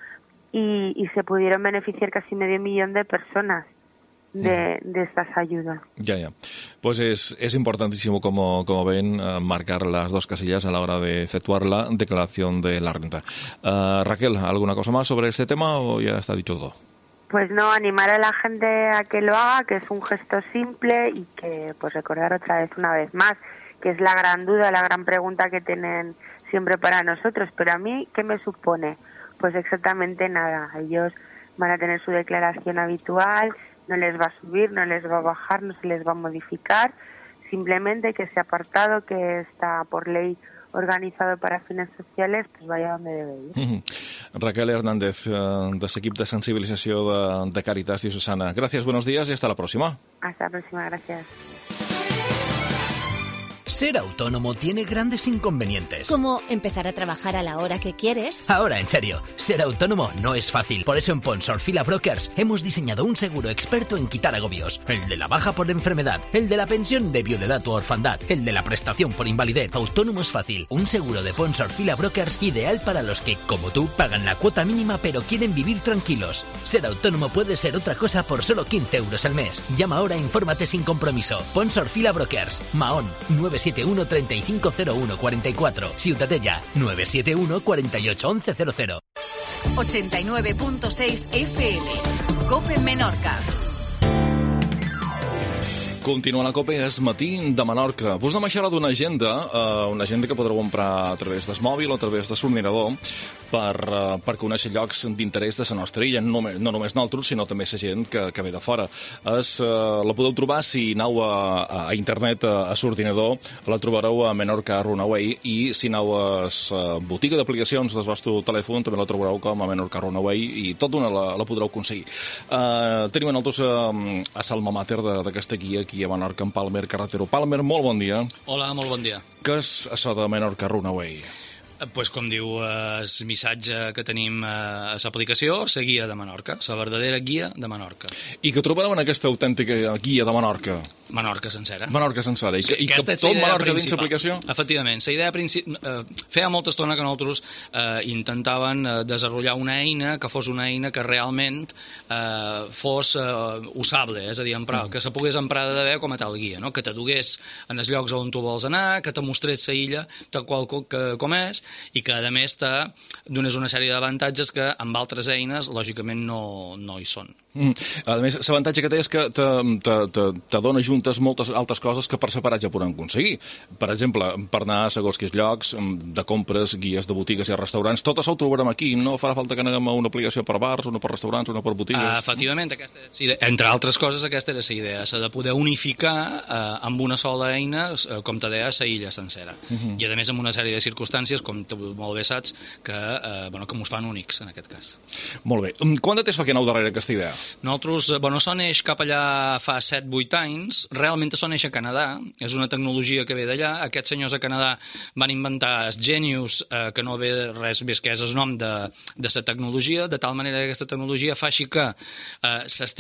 y se pudieron beneficiar casi 500.000 de personas de estas ayudas. Ya. Pues es importantísimo, como ven, marcar las 2 casillas a la hora de efectuar la declaración de la renta. Raquel, ¿alguna cosa más sobre este tema o ya está dicho todo? Pues no, animar a la gente a que lo haga, que es un gesto simple y que, pues recordar otra vez, una vez más, que es la gran duda, la gran pregunta que tienen siempre para nosotros. Pero a mí, ¿qué me supone? Pues exactamente nada. Ellos van a tener su declaración habitual, no les va a subir, no les va a bajar, no se les va a modificar, simplemente que ese apartado que está por ley organizado para fines sociales pues vaya donde debe ir. Raquel Hernández, de l'equip de sensibilització de Càritas Diocesana. Gracias, buenos días y hasta la próxima. Hasta la próxima, gracias. Ser autónomo tiene grandes inconvenientes. Como empezar a trabajar a la hora que quieres. Ahora, en serio, ser autónomo no es fácil. Por eso en Ponsor Fila Brokers hemos diseñado un seguro experto en quitar agobios. El de la baja por enfermedad, el de la pensión de viudedad o orfandad, el de la prestación por invalidez. Autónomo es fácil. Un seguro de Ponsor Fila Brokers ideal para los que, como tú, pagan la cuota mínima pero quieren vivir tranquilos. Ser autónomo puede ser otra cosa por solo 15 euros al mes. Llama ahora e infórmate sin compromiso. Ponsor Fila Brokers. Mahón, 971 3501 44. Ciutadella, 971 48 11 00. 89.6 FM. COPE Menorca. Continua la COPE, és matí de Menorca. Vos anem a xerrar d'una agenda que podreu emprar a través del mòbil o a través de l'ordinador per conèixer llocs d'interès de la nostra illa, no només nosaltres, sinó també la gent que ve de fora. La podeu trobar, si aneu a internet, a l'ordinador, la trobareu a Menorca Runaway, i si aneu a la botiga d'aplicacions del vostre telèfon també la trobareu com a Menorca Runaway, i tot d'una la podreu aconseguir. Tenim nosaltres a l'alma mater d'aquesta guia aquí a Menorca, en Palmer Carretero. Palmer, molt bon dia. Hola, molt bon dia. Què és això de Menorca Runaway? Pues com diu el missatge que tenim a l'aplicació, la guia de Menorca, la verdadera guia de Menorca. I que trobareu en aquesta autèntica guia de Menorca? Menorca sencera. Menorca sencera. I que tot Menorca dins l'aplicació? Efectivament. La idea principal... Feia molta estona que nosaltres intentaven desenvolupar una eina que fos una eina que realment fos usable, és a dir, que se pogués emprar de bé com a tal guia, no? Que te dugués en els llocs on tu vols anar, que te mostrés la illa tal qual com és, i que, a més, dones una sèrie d'avantatges que amb altres eines, lògicament, no hi són. A més, l'avantatge que té és que te dona juntes moltes altres coses que per separat ja podem aconseguir. Per exemple, per anar a segons quins llocs, de compres, guies de botigues i restaurants, tot això ho trobarem aquí. No farà falta que anem a una aplicació per bars, una per restaurants, una per botigues. Efectivament, entre altres coses, aquesta era la idea. S'ha de poder unificar amb una sola eina, com te deia, la illa sencera. I, a més, amb una sèrie de circumstàncies, com tu molt bé saps, que mos fan únics, en aquest cas. Molt bé. Quant de temps fa que aneu darrere aquesta idea? Nosaltres, això neix cap allà fa 7-8 anys, realment això neix a Canadà, és una tecnologia que ve d'allà. Aquests senyors a Canadà van inventar el Genius, que no ve res més que és el nom de la tecnologia, de tal manera que aquesta tecnologia fa així que les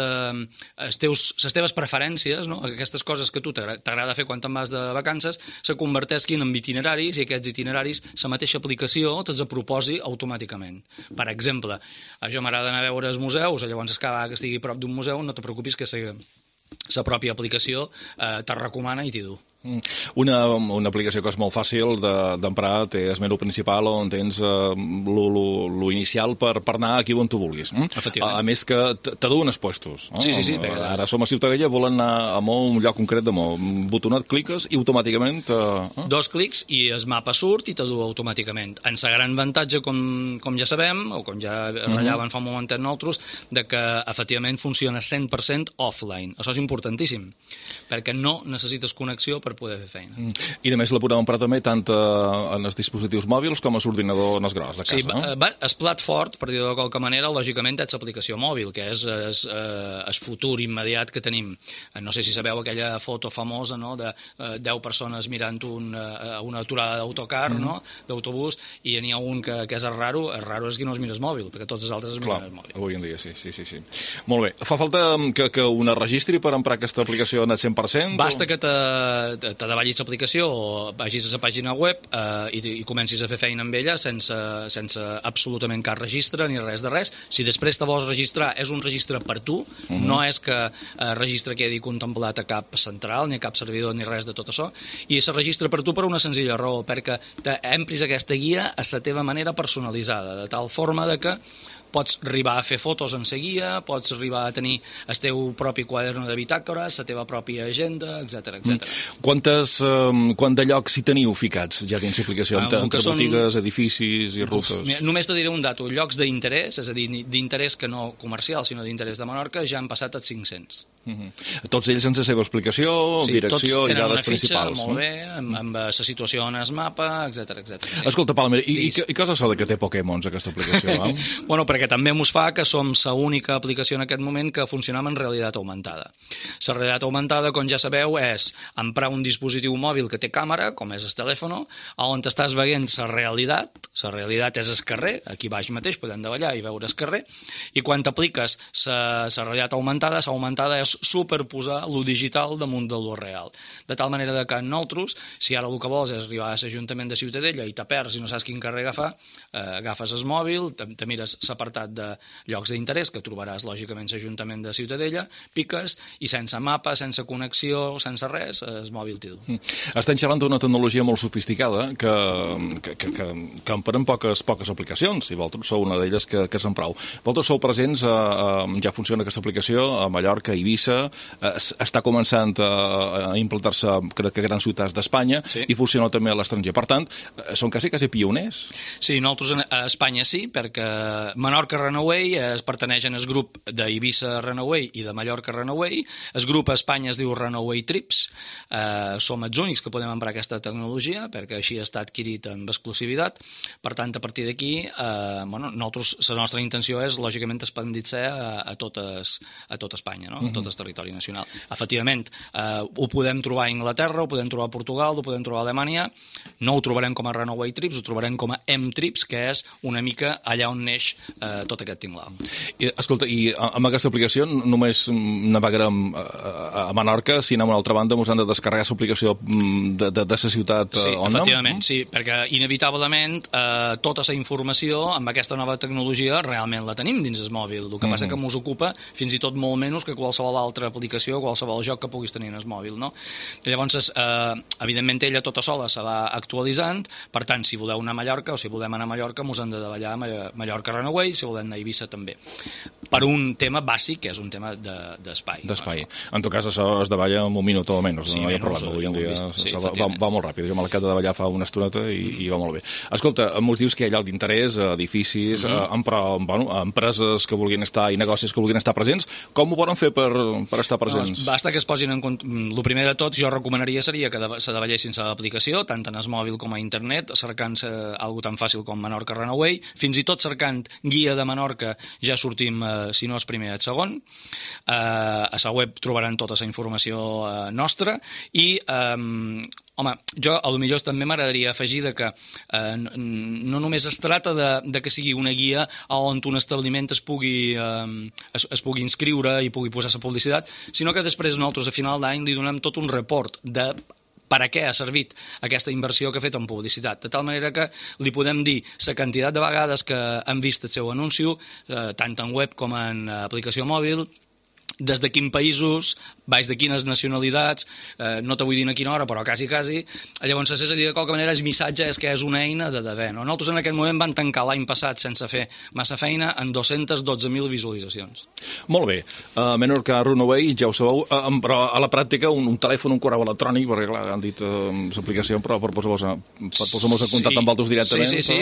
teves preferències, no? Aquestes coses que tu t'agrada fer quan te'n vas de vacances, se converteixin en itineraris i aquests itineraris, la mateixa aplicació te'ls proposi automàticament. Per exemple, jo m'agrada anar a veure els museus, llavors que estigui a prop d'un museu, no te preocupis que la pròpia aplicació te recomana i t'hi du. Una aplicació que és molt fàcil d'emprar, té el menú principal on tens lo inicial per anar aquí on tu vulguis. A més que te duen els puestos. Sí. Ara som a Ciutadella, volen anar a un lloc concret de un botonet, cliques i automàticament... 2 clics i el mapa surt i te du automàticament. En la gran avantatge, com ja sabem, o com ja ratllàvem fa un momentet nosaltres, de que efectivament funciona 100% offline. Això és importantíssim, perquè no necessites connexió per poder fer feina. I a més la podem emprar també tant en els dispositius mòbils com a l'ordinador en el gros de casa, no? El plat fort, per dir-ho de qualque manera, lògicament és l'aplicació mòbil, que és el futur immediat que tenim. No sé si sabeu aquella foto famosa, no?, de 10 persones mirant una aturada d'autocar, no?, d'autobús, i n'hi ha un que és el raro és que no es mira el mòbil, perquè tots els altres es miren el mòbil. Avui en dia, sí. Molt bé. Fa falta que una registri per emprar aquesta aplicació en el 100%? Basta que te davallis l'aplicació o vagis a la pàgina web i comencis a fer feina amb ella sense absolutament cap registre ni res de res. Si després te vols registrar, és un registre per tu, no és que el registre quedi contemplat a cap central ni a cap servidor ni res de tot això, i se registra per tu per una senzilla raó, perquè empris aquesta guia a la teva manera personalitzada, de tal forma de que pots arribar a fer fotos en sa guia, pots arribar a tenir el teu propi quaderno de bitàcora, la teva pròpia agenda, etc. Quant de llocs hi teniu ficats ja dins l'aplicació, entre botigues, edificis i rutes? Només te diré un dato. Llocs d'interès, és a dir, d'interès que no comercial, sinó d'interès de Menorca, ja han passat als 500. Tots ells sense la seva explicació, direcció i dades principals. Sí, tots tenen una fitxa, molt bé, amb la situació on es mapa, etc. Escolta, Palmer, i què és això que té Pokémons, aquesta aplicació? Bueno, perquè també mos fa que som l'única aplicació en aquest moment que funcionam en realitat augmentada. La realitat augmentada, com ja sabeu, és emprar un dispositiu mòbil que té càmera, com és el telèfon, on estàs veient la realitat és el carrer, aquí baix mateix podem davallar i veure el carrer, i quan t'apliques la realitat augmentada és superposar lo digital damunt de lo real. De tal manera que nosaltres, si ara el que vols és arribar a l'Ajuntament de Ciutadella i te perds i no saps quin carrer agafar, agafes el mòbil, te mires l'apartat de llocs d'interès, que trobaràs lògicament l'Ajuntament de Ciutadella, piques i sense mapa, sense connexió, sense res, el mòbil t'hi du. Estem xerrant d'una tecnologia molt sofisticada que emparen poques aplicacions, i vosaltres sou una d'elles que se'n prou. Vosaltres sou presents, ja funciona aquesta aplicació a Mallorca, Eivissa, està començant a implantar-se, crec que a grans ciutats d'Espanya, i funciona també a l'estranger. Per tant, són quasi pioners. Sí, nosaltres a Espanya sí, perquè Menorca Runaway pertaneix al grup d'Eivissa Runaway i de Mallorca Runaway. El grup a Espanya es diu Runaway Trips. Som els únics que podem emprar aquesta tecnologia, perquè així està adquirit amb exclusivitat. Per tant, a partir d'aquí, nosaltres, la nostra intenció és, lògicament, expandir-se a tot Espanya, no? A tot el territori nacional. Efectivament, ho podem trobar a Anglaterra, ho podem trobar a Portugal, ho podem trobar a Alemanya. No ho trobarem com a Runaway Trips, ho trobarem com a M-Trips, que és una mica allà on neix tot aquest tinglau. Escolta, i amb aquesta aplicació només navegarem a Menorca, si anem a una altra banda ens han de descarregar l'aplicació de la ciutat on anem? Sí, efectivament, sí, perquè inevitablement tota la informació amb aquesta nova tecnologia realment la tenim dins el mòbil. El que passa que ens ocupa fins i tot molt menys que qualsevol qualsevol altra aplicació, qualsevol joc que puguis tenir en el mòbil, no? Llavors, evidentment, ella tota sola se va actualitzant, per tant, si voleu anar a Mallorca o si volem anar a Mallorca, mos hem de davallar a Mallorca Runaway, si volem anar a Eivissa també. Per un tema bàsic, que és un tema d'espai. D'espai. En tot cas, això es davalla en un minut o menys. Sí, no hi ha problema. Avui en dia va molt ràpid. Jo m'he acabat de davallar fa una estoneta i va molt bé. Escolta, mos dius que hi ha allà d'interès, edificis, empreses que vulguin estar i negocis que vulguin estar presents. Com ho poden fer per estar presents? Basta que es posin en compte. El primer de tot, jo recomanaria seria que se davallessin a l'aplicació, tant en el mòbil com a internet, cercant-se algo tan fàcil com Menorca Runaway, fins i tot cercant guia de Menorca ja sortim, si no és primer, el segon. A la web trobaran tota la informació nostra i home, jo potser també m'agradaria afegir que no només es tracta de que sigui una guia on un establiment es pugui inscriure i pugui posar la publicitat, sinó que després nosaltres a final d'any li donem tot un report de per a què ha servit aquesta inversió que ha fet en publicitat, de tal manera que li podem dir la quantitat de vegades que han vist el seu anunci, tant en web com en aplicació mòbil, des de quins països, baix de quines nacionalitats, no te vull dir a quina hora, però quasi. Llavors, és a dir, de qualque manera, el missatge és que és una eina de bé. No? Nosaltres en aquest moment vam tancar l'any passat sense fer massa feina en 212.000 visualitzacions. Molt bé. Menorca Runaway, ja ho sabeu, però a la pràctica un telèfon, un correu electrònic, perquè clar, han dit l'aplicació, però per posar-vos en contacte amb altres directament. Sí,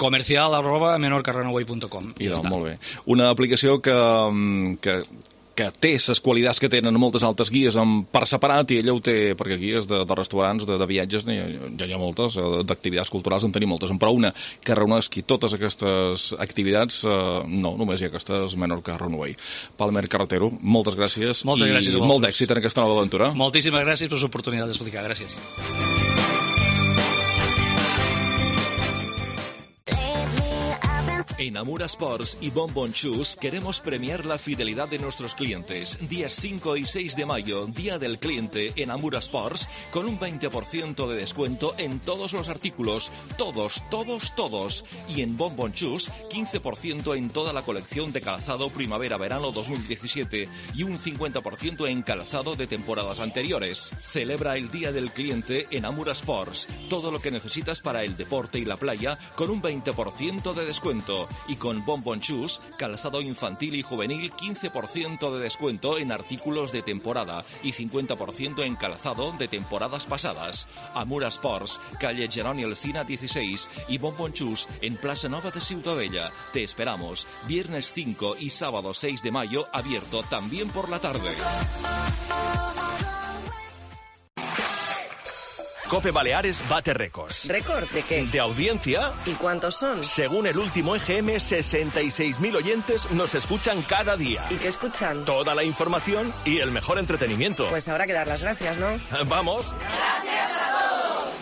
comercial@menorcarunaway.com. I doncs, molt bé. Una aplicació que té les qualitats que tenen moltes altres guies per separat, i ella ho té, perquè guies de restaurants, de viatges, ja hi ha moltes, d'activitats culturals en tenim moltes, però una que reuneixi totes aquestes activitats, no, només hi ha aquestes Menorca Runaway. Palmer Carretero, moltes gràcies. Moltes gràcies a vosaltres. I molt d'èxit en aquesta nova aventura. Moltíssimes gràcies per l'oportunitat d'explicar. Gràcies. En Amur Sports y Bonbon Shoes queremos premiar la fidelidad de nuestros clientes. Días 5 y 6 de mayo, Día del Cliente en Amur Sports, con un 20% de descuento en todos los artículos. Todos. Y en Bonbon Shoes, 15% en toda la colección de calzado primavera-verano 2017 y un 50% en calzado de temporadas anteriores. Celebra el Día del Cliente en Amur Sports. Todo lo que necesitas para el deporte y la playa con un 20% de descuento. Y con Bonbon Shoes, calzado infantil y juvenil, 15% de descuento en artículos de temporada y 50% en calzado de temporadas pasadas. Amur Sports, calle Jeroni Alsina 16 y Bonbon Shoes en Plaza Nova de Ciutadella. Te esperamos. Viernes 5 y sábado 6 de mayo, abierto también por la tarde. COPE Baleares bate récords. ¿Récord de qué? De audiencia. ¿Y cuántos son? Según el último EGM, 66.000 oyentes nos escuchan cada día. ¿Y qué escuchan? Toda la información y el mejor entretenimiento. Pues habrá que dar las gracias, ¿no? ¡Vamos! ¡Gracias a todos!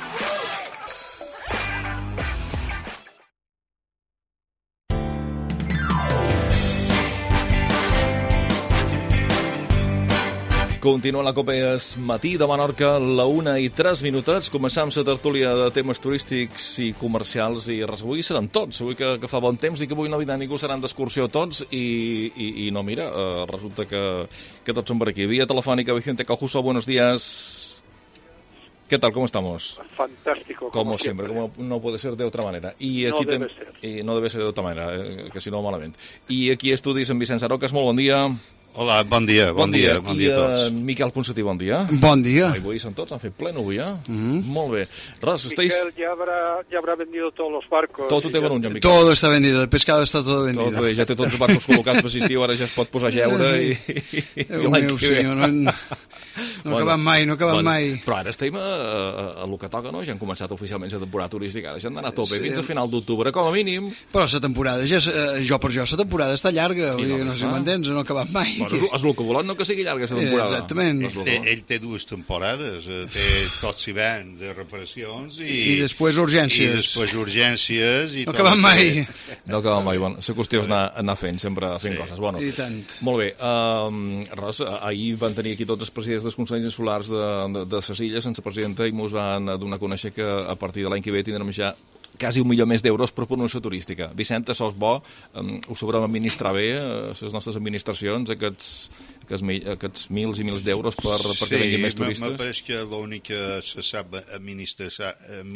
Continua la COPE es matí de Menorca, la 1:03. Començam la tertúlia de temes turístics i comercials i res, avui seran tots. Avui que fa bon temps i que avui no vindrà ningú, seran d'excursió tots i no, mira, resulta que tots són per aquí. Vía telefònica, Vicente Cajuso, buenos días. ¿Qué tal? ¿Cómo estamos? Fantástico. Como siempre, como no puede ser de otra manera. Y aquí no debe ser. No debe ser de otra manera, que si no, malament. I aquí estudis en Vicenç Aroques, molt bon dia. Hola, bon dia a tots. Miquel Ponsatí, bon dia. Bon dia. Avui són tots, han fet pleno avui, Molt bé. Miquel, ya habrá vendido todos los barcos. Tot ho té venut, Miquel. Todo está vendido, el pescado está todo vendido. Tot bé, ja té tots els barcos col·locats per estiu, ara ja es pot posar a jeure i l'any que ve. No acaben mai. Però ara estem a lo que toca, no? Ja han començat oficialment la temporada turística, ara ja han d'anar a tope, fins a final d'octubre, com a mínim. Però la temporada, la temporada està llarga, no sé si m'entens, no ha acabat mai. És el que volem, no que sigui llarga la temporada. Exactament. Ell té dues temporades, té tot l'hivern de reparacions i després urgències. No acaben mai. No acaben mai, bueno, la qüestió és anar fent, sempre fent coses. Bueno, i tant. Molt bé, res, ahir van tenir aquí tots els presidents dels Consells Insulars de les Illes, sense presidenta, i ens van donar a conèixer que a partir de l'any que ve tindrem ja quasi 1 milió més d'euros per promoció turística. Vicent, això és bo, ho sabrem administrar bé, les nostres administracions, aquests mils i mils d'euros perquè vinguin més turistes? Sí, me pareix que l'únic que se sap administrar,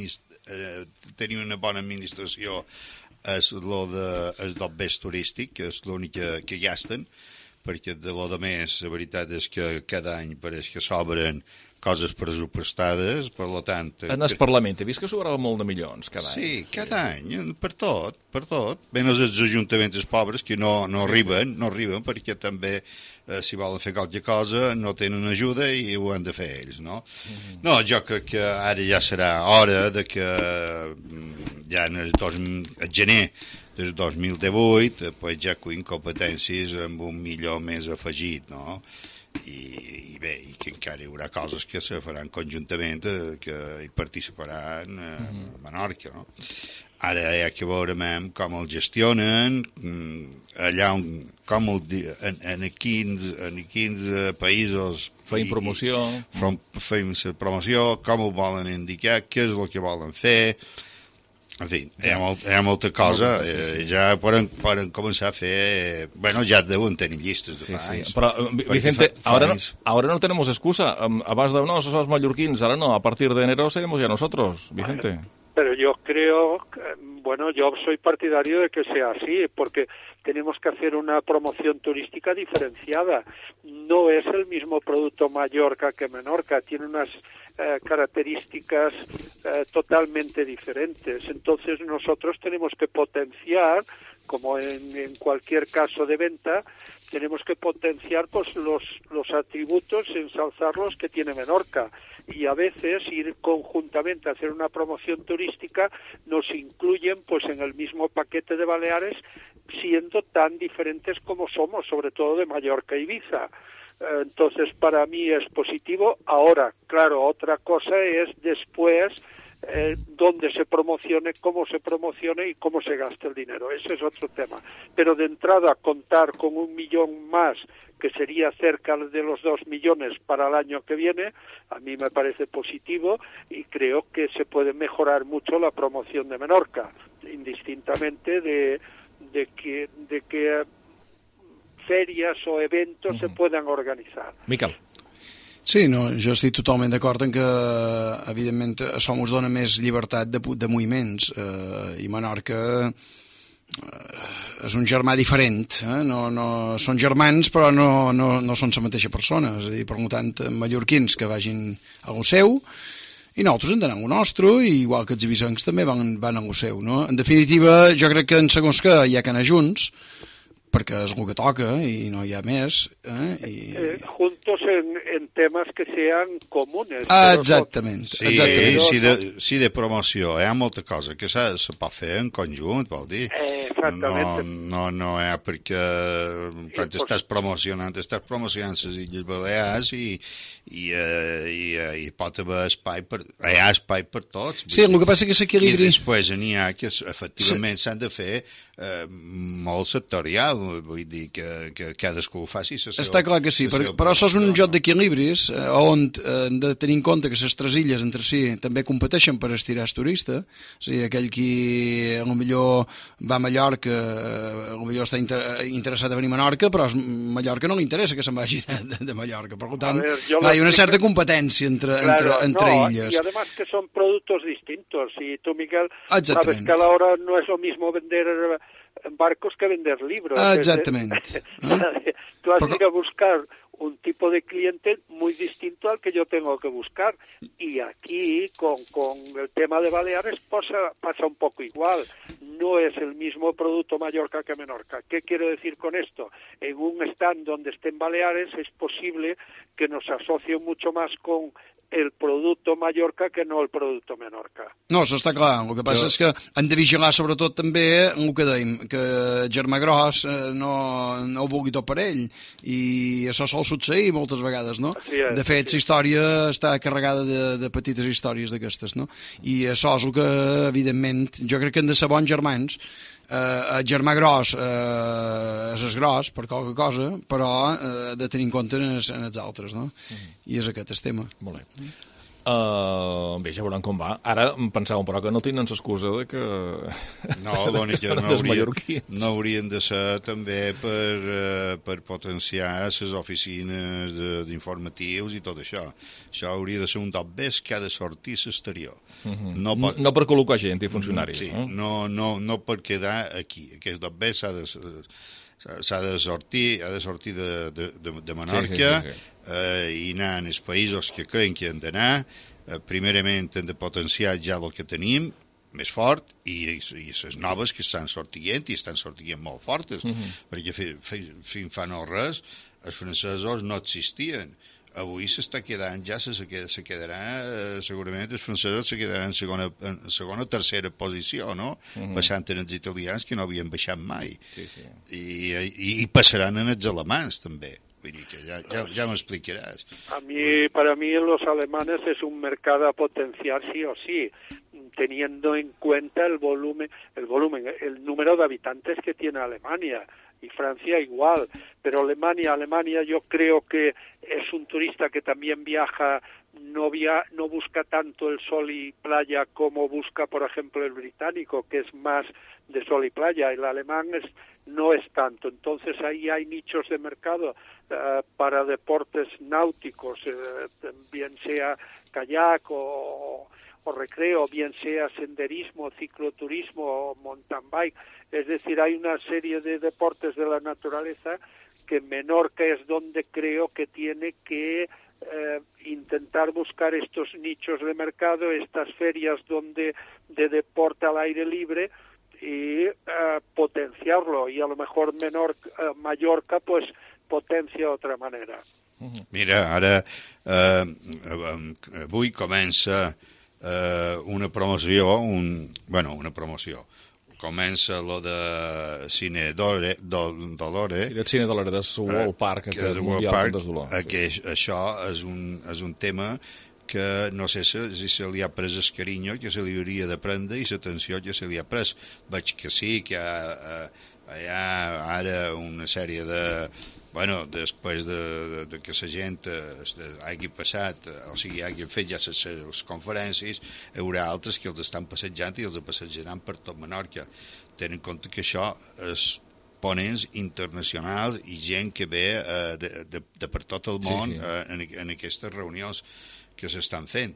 tenir una bona administració és el del bes turístic, que és l'únic que gasten, perquè de lo de més, la veritat és que cada any pareix que s'obren coses pressupostades, per tant... En el Parlament he vist que s'obrava molt de milions cada any. Sí, cada any, per tot. Menys els ajuntaments pobres que no arriben perquè també, si volen fer qualque cosa, no tenen ajuda i ho han de fer ells, no? No, jo crec que ara ja serà hora de que ja en el gener del 2018 pues ja cuin competències amb 1 milió més afegit, no? I bé, i que encara hi haurà coses que se faran conjuntament, que hi participaran a Menorca, no? Ara hi ha que veure com el gestionen, allà com en 15 països feim promoció, com ho volen indicar, què és el que volen fer. En fi, hi ha molta cosa, ja poden començar a fer... Bueno, ja deuen tenir llistes de fa anys. Però, Vicente, ahora no tenemos excusa. Abans de no, sos mallorquins, ahora no, a partir de enero seremos ya nosotros, Vicente. Pero yo creo, yo soy partidario de que sea así, porque tenemos que hacer una promoción turística diferenciada. No es el mismo producto Mallorca que Menorca, tiene unas características totalmente diferentes. Entonces nosotros tenemos que potenciar, como en cualquier caso de venta, tenemos que potenciar pues los atributos, ensalzarlos que tiene Menorca, y a veces ir conjuntamente a hacer una promoción turística nos incluyen pues en el mismo paquete de Baleares, siendo tan diferentes como somos, sobre todo de Mallorca y Ibiza. Entonces para mí es positivo. Ahora, claro, otra cosa es después dónde se promocione, cómo se promocione y cómo se gaste el dinero. Ese es otro tema. Pero de entrada contar con 1 millón más, que sería cerca de los 2 millones para el año que viene, a mí me parece positivo y creo que se puede mejorar mucho la promoción de Menorca, indistintamente de que fèries o eventos se puedan organitzar. Miquel. Sí, no, jo estic totalment d'acord en que, evidentment, això ens dona més llibertat de moviments, i Menorca és un germà diferent, no són germans però no són la mateixa persona, és a dir, per tant, mallorquins que vagin a lo seu i nosaltres en tenim el nostre, igual que els ibicencs també van a lo seu, no? En definitiva, jo crec que en segons que hi ha que anar junts, perquè és el que toca i no hi ha més. Juntos en temes que sean comunes. Exactament. Sí, de promoció. Hi ha molta cosa que se pot fer en conjunt, vol dir. No hi ha perquè quan estàs promocionant les Illes Balears i pot haver espai per tots. Sí, el que passa que s'equilibri. I després n'hi ha que efectivament s'han de fer molt sectorial, vull dir que cadascú ho faci. Està clar que sí, però això és un joc d'equilibris on hem de tenir en compte que les tres illes entre si també competeixen per estirar el turista, és a dir, aquell qui potser va a Mallorca potser està interessat a venir a Menorca, però a Mallorca no li interessa que se'n vagi de Mallorca, per tant hi ha una certa competència entre illes. Y además que son productos distintos, y tú, Miguel, sabes que a la hora no es lo mismo vender barcos que vender libros. Exactamente. Tú has ido a buscar un tipo de cliente muy distinto al que yo tengo que buscar, y aquí con el tema de Baleares pasa un poco igual. No es el mismo producto Mallorca que Menorca. ¿Qué quiero decir con esto? En un stand donde estén Baleares es posible que nos asocien mucho más con el producte Mallorca que no el producte Menorca. No, això està clar. El que passa és que han de vigilar sobretot també el que dèiem, que germà gros no ho vulgui tot per ell, i això sol succeir moltes vegades, no? De fet, la història està carregada de petites històries d'aquestes, no? I això és el que, evidentment, jo crec que han de ser bons germans. El germà gros és gros per qualque cosa, però de tenir en compte en els altres, no? I és aquest el tema. Molt bé. Bé, ja veurem com va. Ara em pensàvem, però, que no tenen l'excusa de que... No, l'únic que no haurien de ser també per potenciar les oficines d'informatius i tot això. Això hauria de ser un .bes que ha de sortir a l'exterior. No per col·locar gent i funcionaris. Sí, no per quedar aquí. Aquest .bes s'ha de sortir de Menorca i anar als països que creuen que han d'anar. Primerament hem de potenciar ja el que tenim més fort i les noves que estan sortint i estan sortint molt fortes, perquè fins fa no res els francesos no existien. Avui s'està quedant, ja se quedarà, segurament els francesos se quedaran en segona o tercera posició, no? Passant en els italians que no havien baixat mai. I passaran en els alemans també. Vull dir que ya me explicarás. Para mí los alemanes es un mercado a potenciar sí o sí, teniendo en cuenta el volumen, el número de habitantes que tiene Alemania. Y Francia igual, pero Alemania yo creo que es un turista que también viaja, no busca tanto el sol y playa como busca, por ejemplo, el británico, que es más de sol y playa. El alemán no es tanto. Entonces ahí hay nichos de mercado para deportes náuticos, bien sea kayak o recreo, bien sea senderismo, cicloturismo, mountain bike. Es decir, hay una serie de deportes de la naturaleza que Menorca es donde creo que tiene que intentar buscar estos nichos de mercado, estas ferias de deporte al aire libre y potenciarlo. Y a lo mejor Mallorca pues potencia de otra manera. Mira, ara avui comença una promoció, una promoció. Comença lo de Cine Dolore. El Cine Dolore de World Park, que és mundial de Dolor. Això és un tema que no sé si se li ha pres el carinyo que se li hauria de prendre i l'atenció que se li ha pres. Veig que sí, que hi ha ara una sèrie de... després de que la gent hagi passat, o sigui, hagi fet ja les conferències, hi haurà altres que els estan passejant i els passejaran per tot Menorca. Tenen en compte que això és ponents internacionals i gent que ve de per tot el món en aquestes reunions que s'estan fent.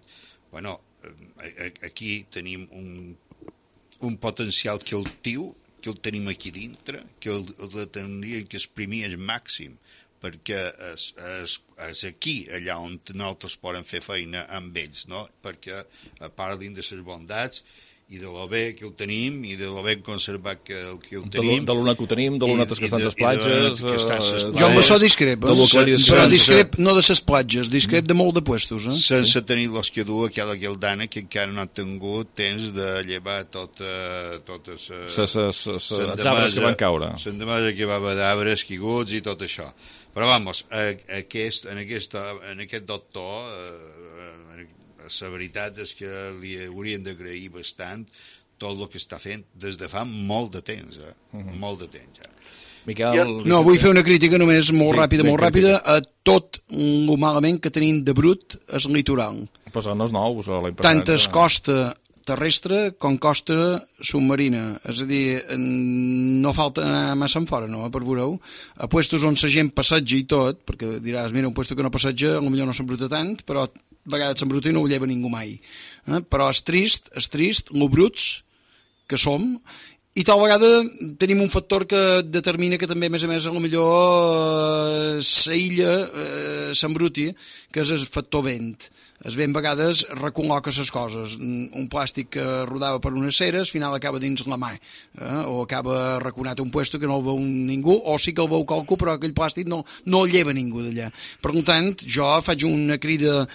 Aquí tenim un potencial cultiu que el tenim aquí dintre, que el tindríem que exprimir al màxim, perquè és aquí allà on nosaltres podem fer feina amb ells, no? Perquè parlin de les bondats i de lo bé que el tenim i de lo ben conservat que el tenim. De l'una que ho tenim, de l'una que estan a les platges... Jo amb això discrepo, però discrep no de les platges, discrep de molt de puestos. Sense tenir los que du aquella guildana que encara no han tingut temps de llevar totes els arbres que van caure. L'endemasa que va haver d'arbres caiguts i tot això. Però, vamos, en aquest doctor... la veritat és que li haurien d'agrair bastant tot el que està fent des de fa molt de temps, molt de temps ja. Miquel... No, vull fer una crítica només molt ràpida a tot el malament que tenim de brut al litoral. Pues no és nou, tant es costa terrestre com costa submarina. És a dir, no falta anar massa enfora, no? Per veure-ho. A puestos on la gent passeja i tot, perquè diràs, mira, un puesto que no passeja potser no s'embruta tant, però a vegades s'embruta i no ho lleva ningú mai. Però és trist, lo bruts que som, i tal vegada tenim un factor que determina que també, a més, potser l'illa s'embruti, que és el factor vent. El vent a vegades recol·loca les coses. Un plàstic que rodava per unes ceres, al final acaba dins la mà, o acaba raconat un puesto que no el veu ningú, o sí que el veu qualcú, però aquell plàstic no el lleva ningú d'allà. Per tant, jo faig una crida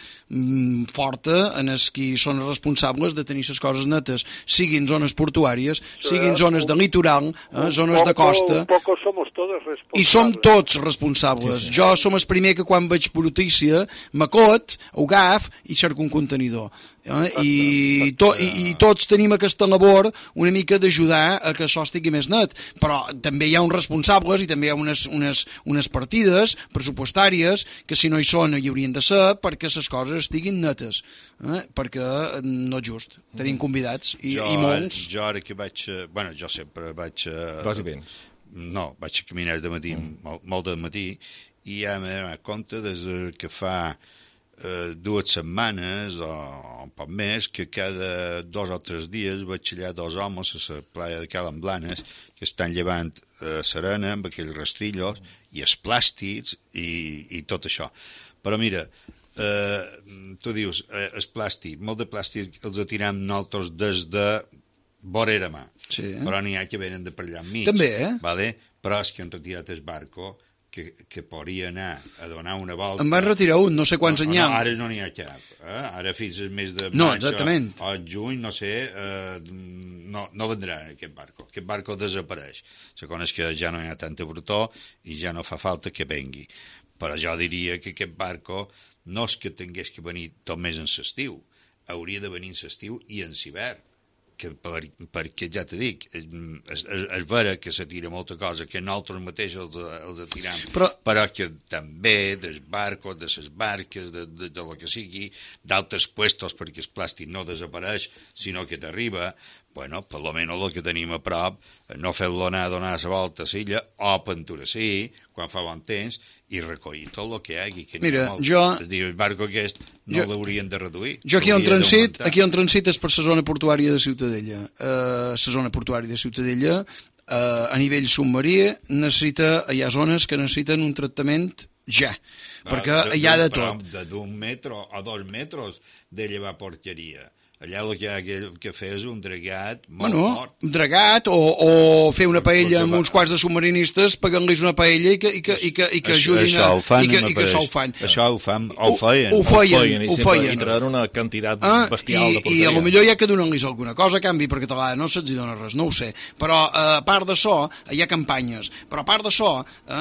forta en els qui són responsables de tenir les coses netes, siguin zones portuàries, siguin zones zones de litoral, zones de costa... Un poco somos todos responsables. I som tots responsables. Sí. Jo som el primer que quan veig brutícia m'acot, ho agaf i cerco un contenidor. I tots tenim aquesta labor una mica d'ajudar a que això estigui més net, però també hi ha uns responsables i també hi ha unes partides pressupostàries que si no hi són hi haurien de ser perquè les coses estiguin netes, perquè no és just. Tenim convidats i molts. Jo ara que vaig... Bueno, jo sempre vaig... Quasi vens. No, vaig caminar de matí, molt de matí, i ja m'he donat compte des que fa 2 setmanes o un poc més que cada 2 o 3 dies vaig allà 2 homes a la playa de Calamblanes que estan llevant serena amb aquells rastrillos i els plàstics i tot això. Però mira, tu dius, el plàstic, molt de plàstic els atirem nosaltres des de vorera mà, però n'hi ha que venen de per allà enmig. També, vale? Però és que han retirat el barco que podria anar a donar una volta. En van retirar un, no sé quants n'hi ha. No, ara no n'hi ha cap. Ara fins al mes de maig o juny, no sé, no vendrà aquest barco. Aquest barco desapareix. Segons és que ja no hi ha tanta brutó i ja no fa falta que vengui. Però jo diria que aquest barco no és que tingués que venir tot més en l'estiu. Hauria de venir en l'estiu i en l'hivern. Perquè ja t'he dit, és vera que se tira molta cosa, que nosaltres mateixos els atiram, però que també dels barcos, de les barques, de lo que sigui, d'altres puestos, perquè el plàstic no desapareix, sinó que t'arriba, bueno, per lo menos el que tenim a prop, no fer-lo anar a donar la volta a l'illa, o pintura sí, quan fa bon temps, i recollir tot el que hi hagi. Mira, jo... El barco aquest no l'haurien de reduir. Jo aquí on transit és per la zona portuària de Ciutadella. La zona portuària de Ciutadella, a nivell submarí, hi ha zones que necessiten un tractament ja, perquè hi ha de tot. D'un metre o 2 metres de llevar porqueria. Allà el que hi ha que fer és un dragat molt fort. Un dragat o fer una paella amb uns quants de submarinistes pagant-los una paella i que ajudin a... I que això ho fan. Això ho feien. Ho feien. I trauen una quantitat bestial de porqueria. I potser hi ha que donar-los alguna cosa a canvi perquè no se'ls dona res, no ho sé. Però a part d'això hi ha campanyes. Però a part d'això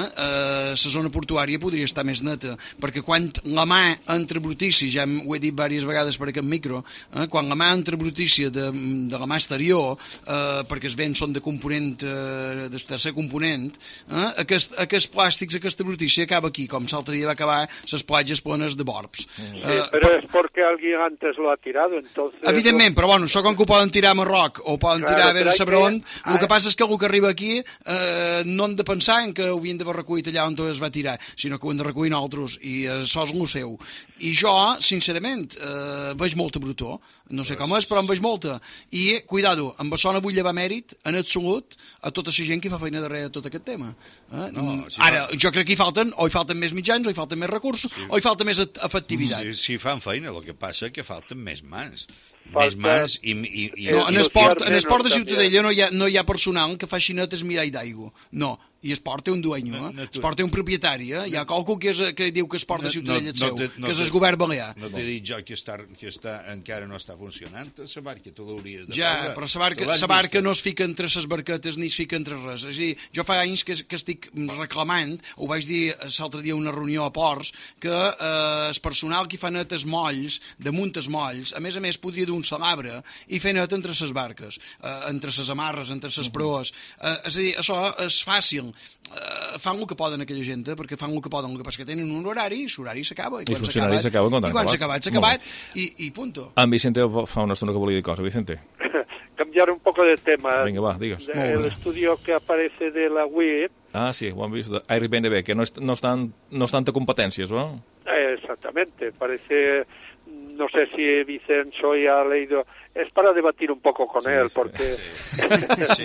la zona portuària podria estar més neta perquè quan la mà entra brutícia, ja ho he dit diverses vegades per aquest micro, quan la mà entra brutícia de la mà exterior, perquè els vents són de component, de tercer component, aquests plàstics, aquesta brutícia acaba aquí, com l'altre dia va acabar les platges plenes de borbs. Sí, però és perquè alguien antes lo ha tirado, entonces... Evidentment, però bueno, això com que ho poden tirar a Marroc o poden tirar a veure saber on, el que passa és que el que arriba aquí no hem de pensar en que ho havien d'haver recollit allà on es va tirar, sinó que ho hem de recollir nosaltres, i això és el seu. I jo, sincerament, veig molta brutor, no sé com és, però en veig molta. I, cuidado, amb això no vull llevar mèrit, en absolut, a tota la gent que fa feina darrere de tot aquest tema. Ara, jo crec que hi falten més mitjans, o hi falten més recursos, o hi falta més efectivitat. Si fan feina, el que passa és que falten més mans. Més mans i... En esport de Ciutadella no hi ha personal que faci netes mirall d'aigua. No. I esport té un dueño, esport té un propietari, hi ha qualcú que diu que esport de Ciutadella és seu, que és el govern balear. No t'he dit jo que encara no està funcionant, la barca tu l'hauries de veure. Ja, però la barca no es fica entre les barquetes ni es fica entre res. És a dir, jo fa anys que estic reclamant, ho vaig dir l'altre dia a una reunió a Ports, que el personal que fa net els molls, damunt els molls, a més podria dur un salabre i fer net entre les barques, entre les amarres, entre les proes. És a dir, això és fàcil. Fan el que poden aquella gent, perquè fan el que poden, el que passa que tenen un horari, l'horari s'acaba, i quan s'ha acabat, i punto. En Vicente fa una estona que volia dir cosa. Vicente. Cambiar un poco de tema. Venga, va, digas. El estudio que aparece de la web. Ah, sí, ho han vist, de Airbnb, que no es tanta competències, ¿no? Exactamente, parece... No sé si Vicenzo ya ha leído... Es para debatir un poco con él, porque... Sí,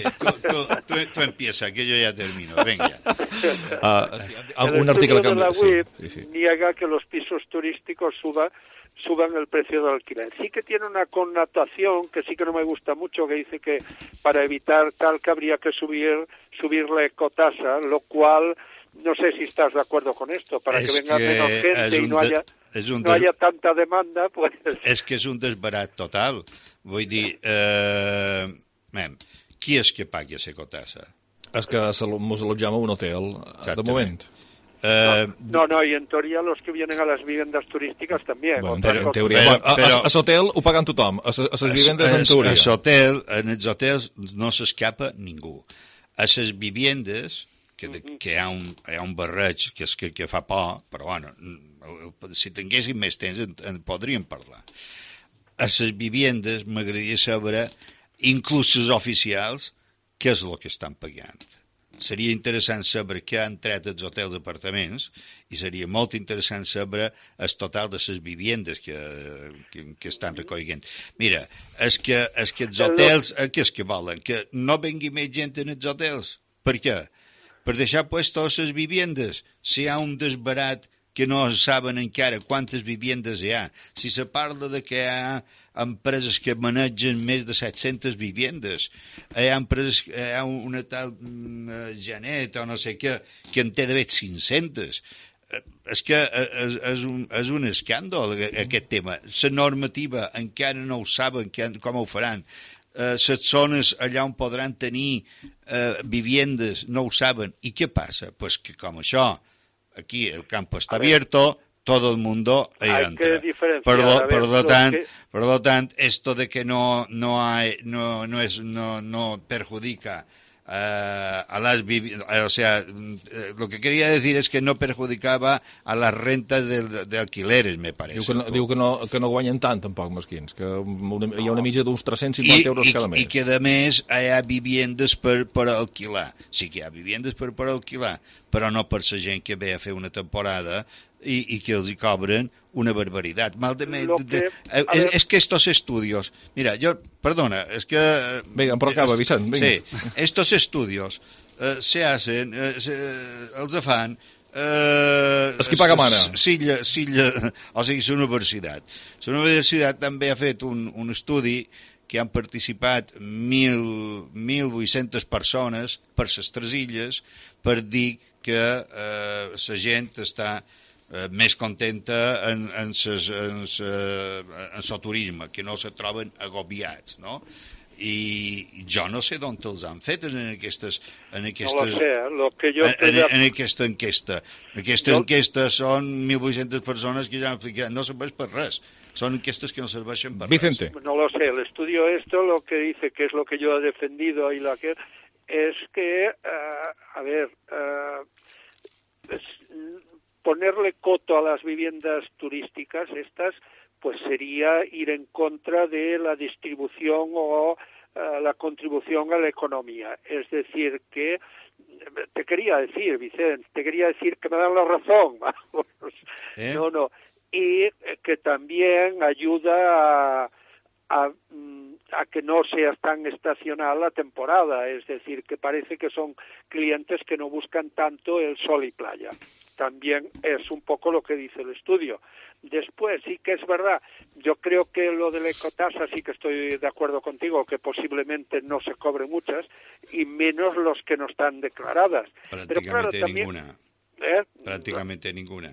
tú empieza, que yo ya termino, venga. Un artículo de la web niega que los pisos turísticos suban el precio del alquiler. Sí que tiene una connotación que sí que no me gusta mucho, que dice que para evitar tal que habría que subir la ecotasa, lo cual... No sé si estás de acuerdo con esto, para que venga menos gente y no haya tanta demanda, pues... És que és un desbarat total. Vull dir, qui és que paga la cotassa? És que mos allotjam a un hotel, de moment. No, y en teoría los que vienen a las viviendas turísticas también. Bueno, en teoria. Però a l'hotel ho paguen tothom, a les vivendes en teoria. En els hotels no s'escapa ningú. A les vivendes, que hi ha un barreig que és que fa por, però bueno, si tinguéssim més temps en podríem parlar. A les vivendes m'agradaria saber, inclús les oficials, què és el que estan pagant. Seria interessant saber què han tret els hotels d'apartaments i seria molt interessant saber el total de les vivendes que estan recollint. Mira, és que els hotels, què és que volen? Que no vengui més gent en els hotels. Per què? Per deixar puestos les vivendes. Si hi ha un desbarat que no saben encara quantes vivendes hi ha. Si se parla de que hi ha empreses que manegen més de 700 vivendes, hi ha empreses, hi ha una tal Janet o no sé què, que en té d'haver 500. És que és un escàndol aquest tema. La normativa encara no ho saben com ho faran. Les zones allà on podran tenir vivendes no ho saben. I què passa? Pues que com això, aquí el campo está abierto, todo el mundo ahí entra. Por lo tanto, esto de que no perjudica a las viviendas, o sea, lo que quería decir es que no perjudicaba a las rentas de alquileres, me parece. Diu que no guanyen tant, tampoc, mesquins, que hi ha una mitja d'uns 350 euros cada mes. I que, a més, hi ha vivendes per alquilar. Sí que hi ha vivendes per alquilar, però no per la gent que ve a fer una temporada y que els cobren una barbaridad. Es que estos estudios... Mira, perdona, es que... Venga, però acaba, Vicent, venga. Sí, estos estudios se hacen, els fan... És qui paga mana. O sigui, la universitat. La universitat també ha fet un estudi que han participat 1.800 persones per les 3 illes per dir que la gent està més contenta en el turisme, que no se troben agobiats, no? I jo no sé d'on els han fet en aquesta enquesta. Aquesta enquesta són 1.800 persones que ja han aplicat, no serveix per res. Son enquestas que no serveixen per res. Vicente. No lo sé, el estudio lo que dice, que es lo que yo he defendido y es que, ponerle coto a las viviendas turísticas pues sería ir en contra de la distribución o la contribución a la economía. Es decir, que te quería decir, Vicente, que me dan la razón, vamos. No. Y que también ayuda a que no sea tan estacional la temporada, es decir, que parece que son clientes que no buscan tanto el sol y playa. También es un poco lo que dice el estudio. Después, sí que es verdad, yo creo que lo de la ecotasa sí que estoy de acuerdo contigo, que posiblemente no se cobre muchas, y menos los que no están declaradas. Prácticamente ninguna. Prácticamente ninguna.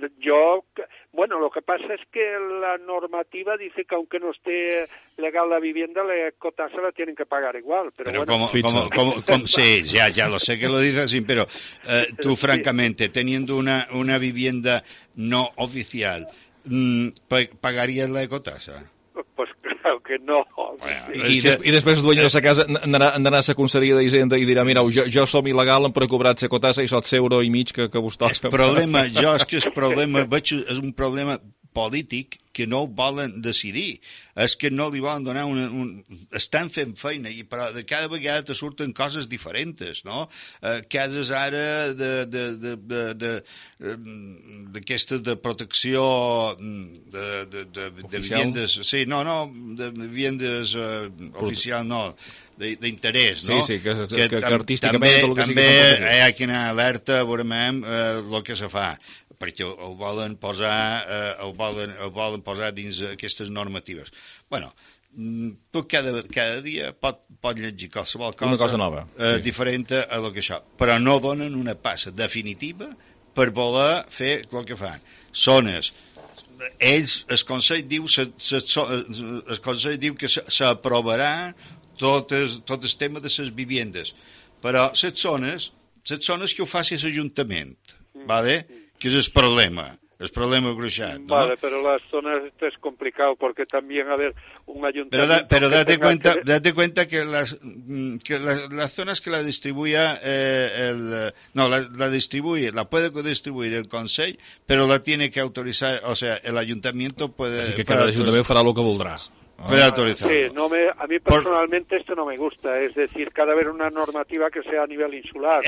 Lo que pasa es que la normativa dice que aunque no esté legal la vivienda, la ecotasa la tienen que pagar igual. Pero bueno. Sí, ya lo sé que lo dices así, pero tú francamente, teniendo una vivienda no oficial, ¿pagarías la ecotasa? Pues claro que no. I després el dueño de la casa anarà a la conselleria d'Hisenda i dirà, mireu, jo som il·legal, em he cobrat la cotassa i sot €1,5 que vos toca. És un problema polític que no ho volen decidir. És que no li volen donar estan fent feina, però de cada vegada te surten coses diferents, no? Cases ara d'aquestes de protecció de vivendes... Sí, de vivendes oficial no, d'interès, no? Sí, que artísticament... També hi ha que anar alerta, veurem el que se fa, perquè ho volen posar dins aquestes normatives. Bueno, tu cada dia pot llegir qualsevol cosa nova, diferent a lo que això, però no donen una passa definitiva per voler fer el que fan. Zones. El Consell diu que s'aprovarà tot el tema de les vivendes. Però les zones que ho faci l'Ajuntament, ¿vale? Que és el problema gruixat, ¿no? Vale, pero las zonas es complicado porque también, a ver, un ayuntamiento... Pero date cuenta que las zonas que la distribuya la puede distribuir el Consell, pero la tiene que autorizar, o sea, el ayuntamiento puede... Así que cada ayuntamiento farà lo que voldrà. Puede autorizarlo. Sí, a mí personalmente esto no me gusta, es decir, cada vez una normativa que sea a nivel insular.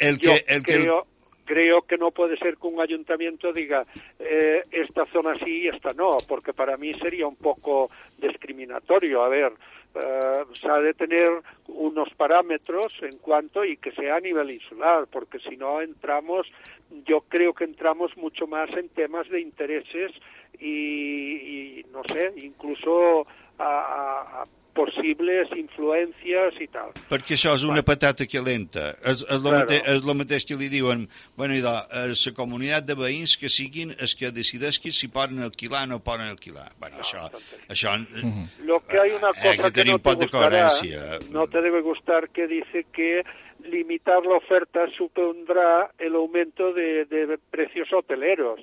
Creo que no puede ser que un ayuntamiento diga esta zona sí y esta no, porque para mí sería un poco discriminatorio. A ver, se ha de tener unos parámetros en cuanto y que sea a nivel insular, porque si no yo creo que entramos mucho más en temas de intereses y no sé, incluso a possibles influències i tal. Perquè això és una patata calenta. És el mateix que li diuen, bueno, la comunitat de veïns que siguin els que decideixin si poden alquilar o no poden alquilar. Bueno, això Lo que hay una cosa que no te gustará, no te debe gustar, que dice que limitar la oferta supondrá el aumento de precios hoteleros.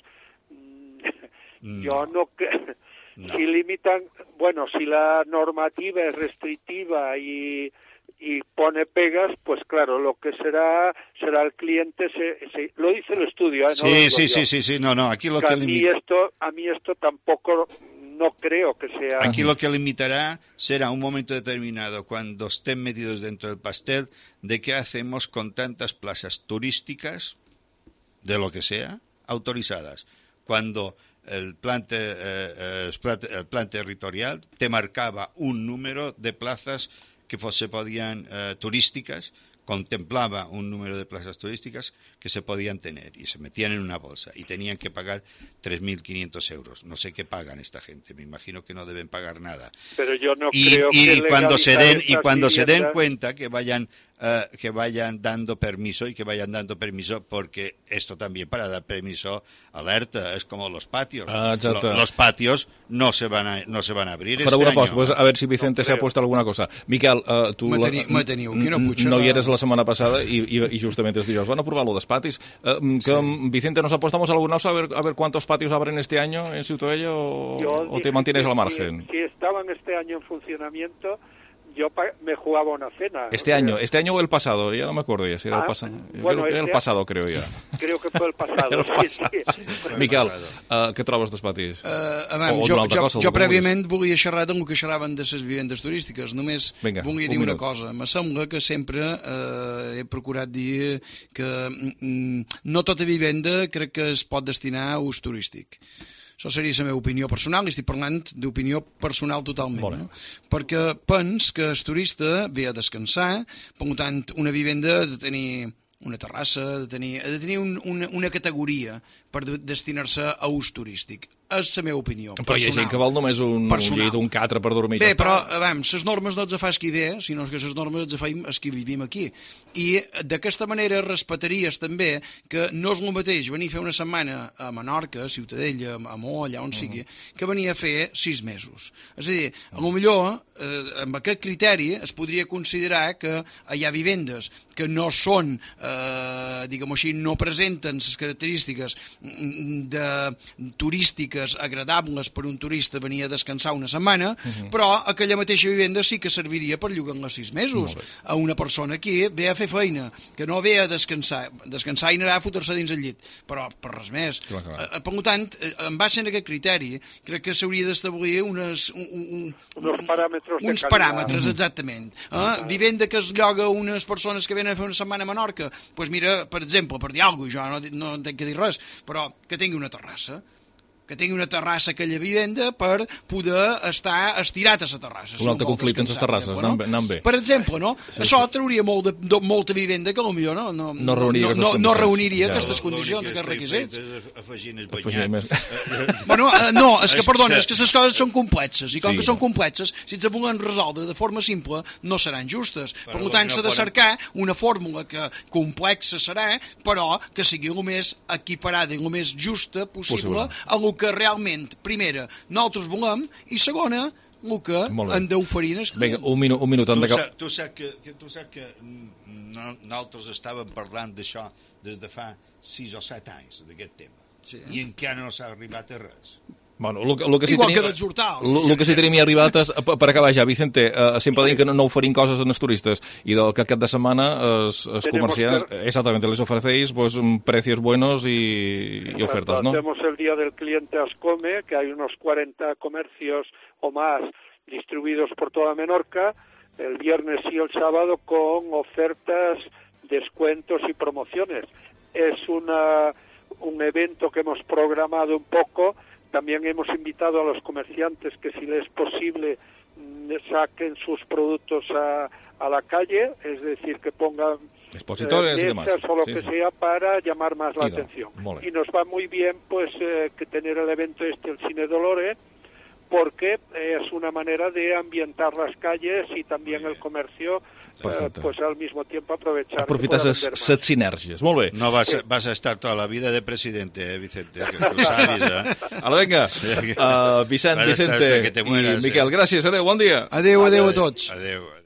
Yo no... No. Si limitan, bueno, si la normativa es restrictiva y pone pegas, pues claro, lo que será el cliente, lo dice el estudio, ¿eh? No, aquí lo que a mí esto tampoco no creo que sea... Aquí lo que limitará será un momento determinado, cuando estén metidos dentro del pastel, de qué hacemos con tantas plazas turísticas, de lo que sea, autorizadas, cuando... El plan territorial te marcaba un número de plazas que se podían turísticas, contemplaba un número de plazas turísticas que se podían tener y se metían en una bolsa y tenían que pagar 3.500 euros. No sé qué pagan esta gente, me imagino que no deben pagar nada. Pero yo no creo que cuando se den cuenta que vayan dando permiso porque esto también para dar permiso alerta, es como los patios. Los patios no se van a abrir este año. Post, pues a ver si Vicente se ha puesto alguna cosa. Miquel, tu no hi eres la setmana passada y justamente els dijous van aprovar lo dels patis. Vicente, ¿nos apostamos a alguna cosa a ver cuántos patios abren este año en Ciutadella o te mantienes al margen? Si estaban este año en funcionamiento, yo me jugaba una cena. ¿Este año o el pasado? Ya no me acuerdo ya si era el pasado. Bueno, era el pasado, creo ya. Creo que fue el pasado. Sí. Miquel, què trobes dels patis? Jo prèviament volia xerrar del que xerraven de les vivendes turístiques. Només volia dir una cosa. Me sembla que sempre he procurat dir que no tota vivenda crec que es pot destinar a ús turístic. Això seria la meva opinió personal, i estic parlant d'opinió personal totalment, no? Perquè pens que el turista ve a descansar, per tant, una vivenda ha de tenir una terrassa, ha de tenir una categoria per destinar-se a ús turístic. És la meva opinió personal. Però hi ha gent que vol només un llit, un catre per dormir. Bé, però, les normes no ens fa qui ve, sinó que les normes ens faim els que vivim aquí. I d'aquesta manera respectaries també que no és el mateix venir a fer una setmana a Menorca, a Ciutadella, a Mó, allà on sigui, que venir a fer 6 mesos. És a dir, potser amb aquest criteri es podria considerar que hi ha vivendes que no són, diguem-ho així, no presenten les característiques turístiques agradables per un turista venir a descansar una setmana, però aquella mateixa vivenda sí que serviria per llogar-la 6 mesos a una persona que ve a fer feina, que no ve a descansar i anirà a fotre-se dins el llit, però per res més. Per tant, en base a aquest criteri, crec que s'hauria d'establir uns paràmetres, exactament. Vivenda que es lloga unes persones que venen a fer una setmana a Menorca, doncs mira, per exemple, per dir alguna cosa, jo no tinc que dir res, però que tingui una terrassa, aquella vivenda per poder estar estirat a la terrassa. Un altre conflicte en les terrasses, anant bé. Per exemple, no? Això trauria molta vivenda que potser no reuniria aquestes condicions, aquests requisits. No, és que, perdona, és que les coses són complexes, i com que són complexes, si ens volen resoldre de forma simple, no seran justes. Per tant, s'ha de cercar una fórmula que complexa serà, però que sigui el més equiparada i el més justa possible a el que realment, primera, nosaltres volem, i segona, Luca, en 10 farines... Vinga, un minut. Tu saps que nosaltres estàvem parlant d'això des de fa 6 o 7 anys, d'aquest tema. Sí. I encara no s'ha arribat a res. Bueno, el que sí igual que d'exhortar. El que sí tenim arribat és, per acabar ja, Vicente, sempre dic que no oferim coses als turistes i del que cap de setmana els comerciants, exactamente, les ofrecéis pues, precios buenos y ofertas, ¿no? Hacemos el Día del Cliente Ascome, que hay unos 40 comercios o más distribuidos por toda Menorca, el viernes y el sábado con ofertas, descuentos y promociones. Es un evento que hemos programado un poco. También hemos invitado a los comerciantes que, si les es posible, saquen sus productos a la calle, es decir, que pongan expositores y demás, o lo que sea, para llamar más la atención. Y nos va muy bien pues que tener el evento el Cine Dolore, porque es una manera de ambientar las calles y también el comercio, pues al mismo tiempo aprovechar. Aprofitar les sinergies. Molt bé. No vas a estar tota la vida de presidente, Vicente, que ho sabis, Ala, vinga. Vicente i Miquel, gràcies, adeu, bon dia. Adeu a tots. Adeu.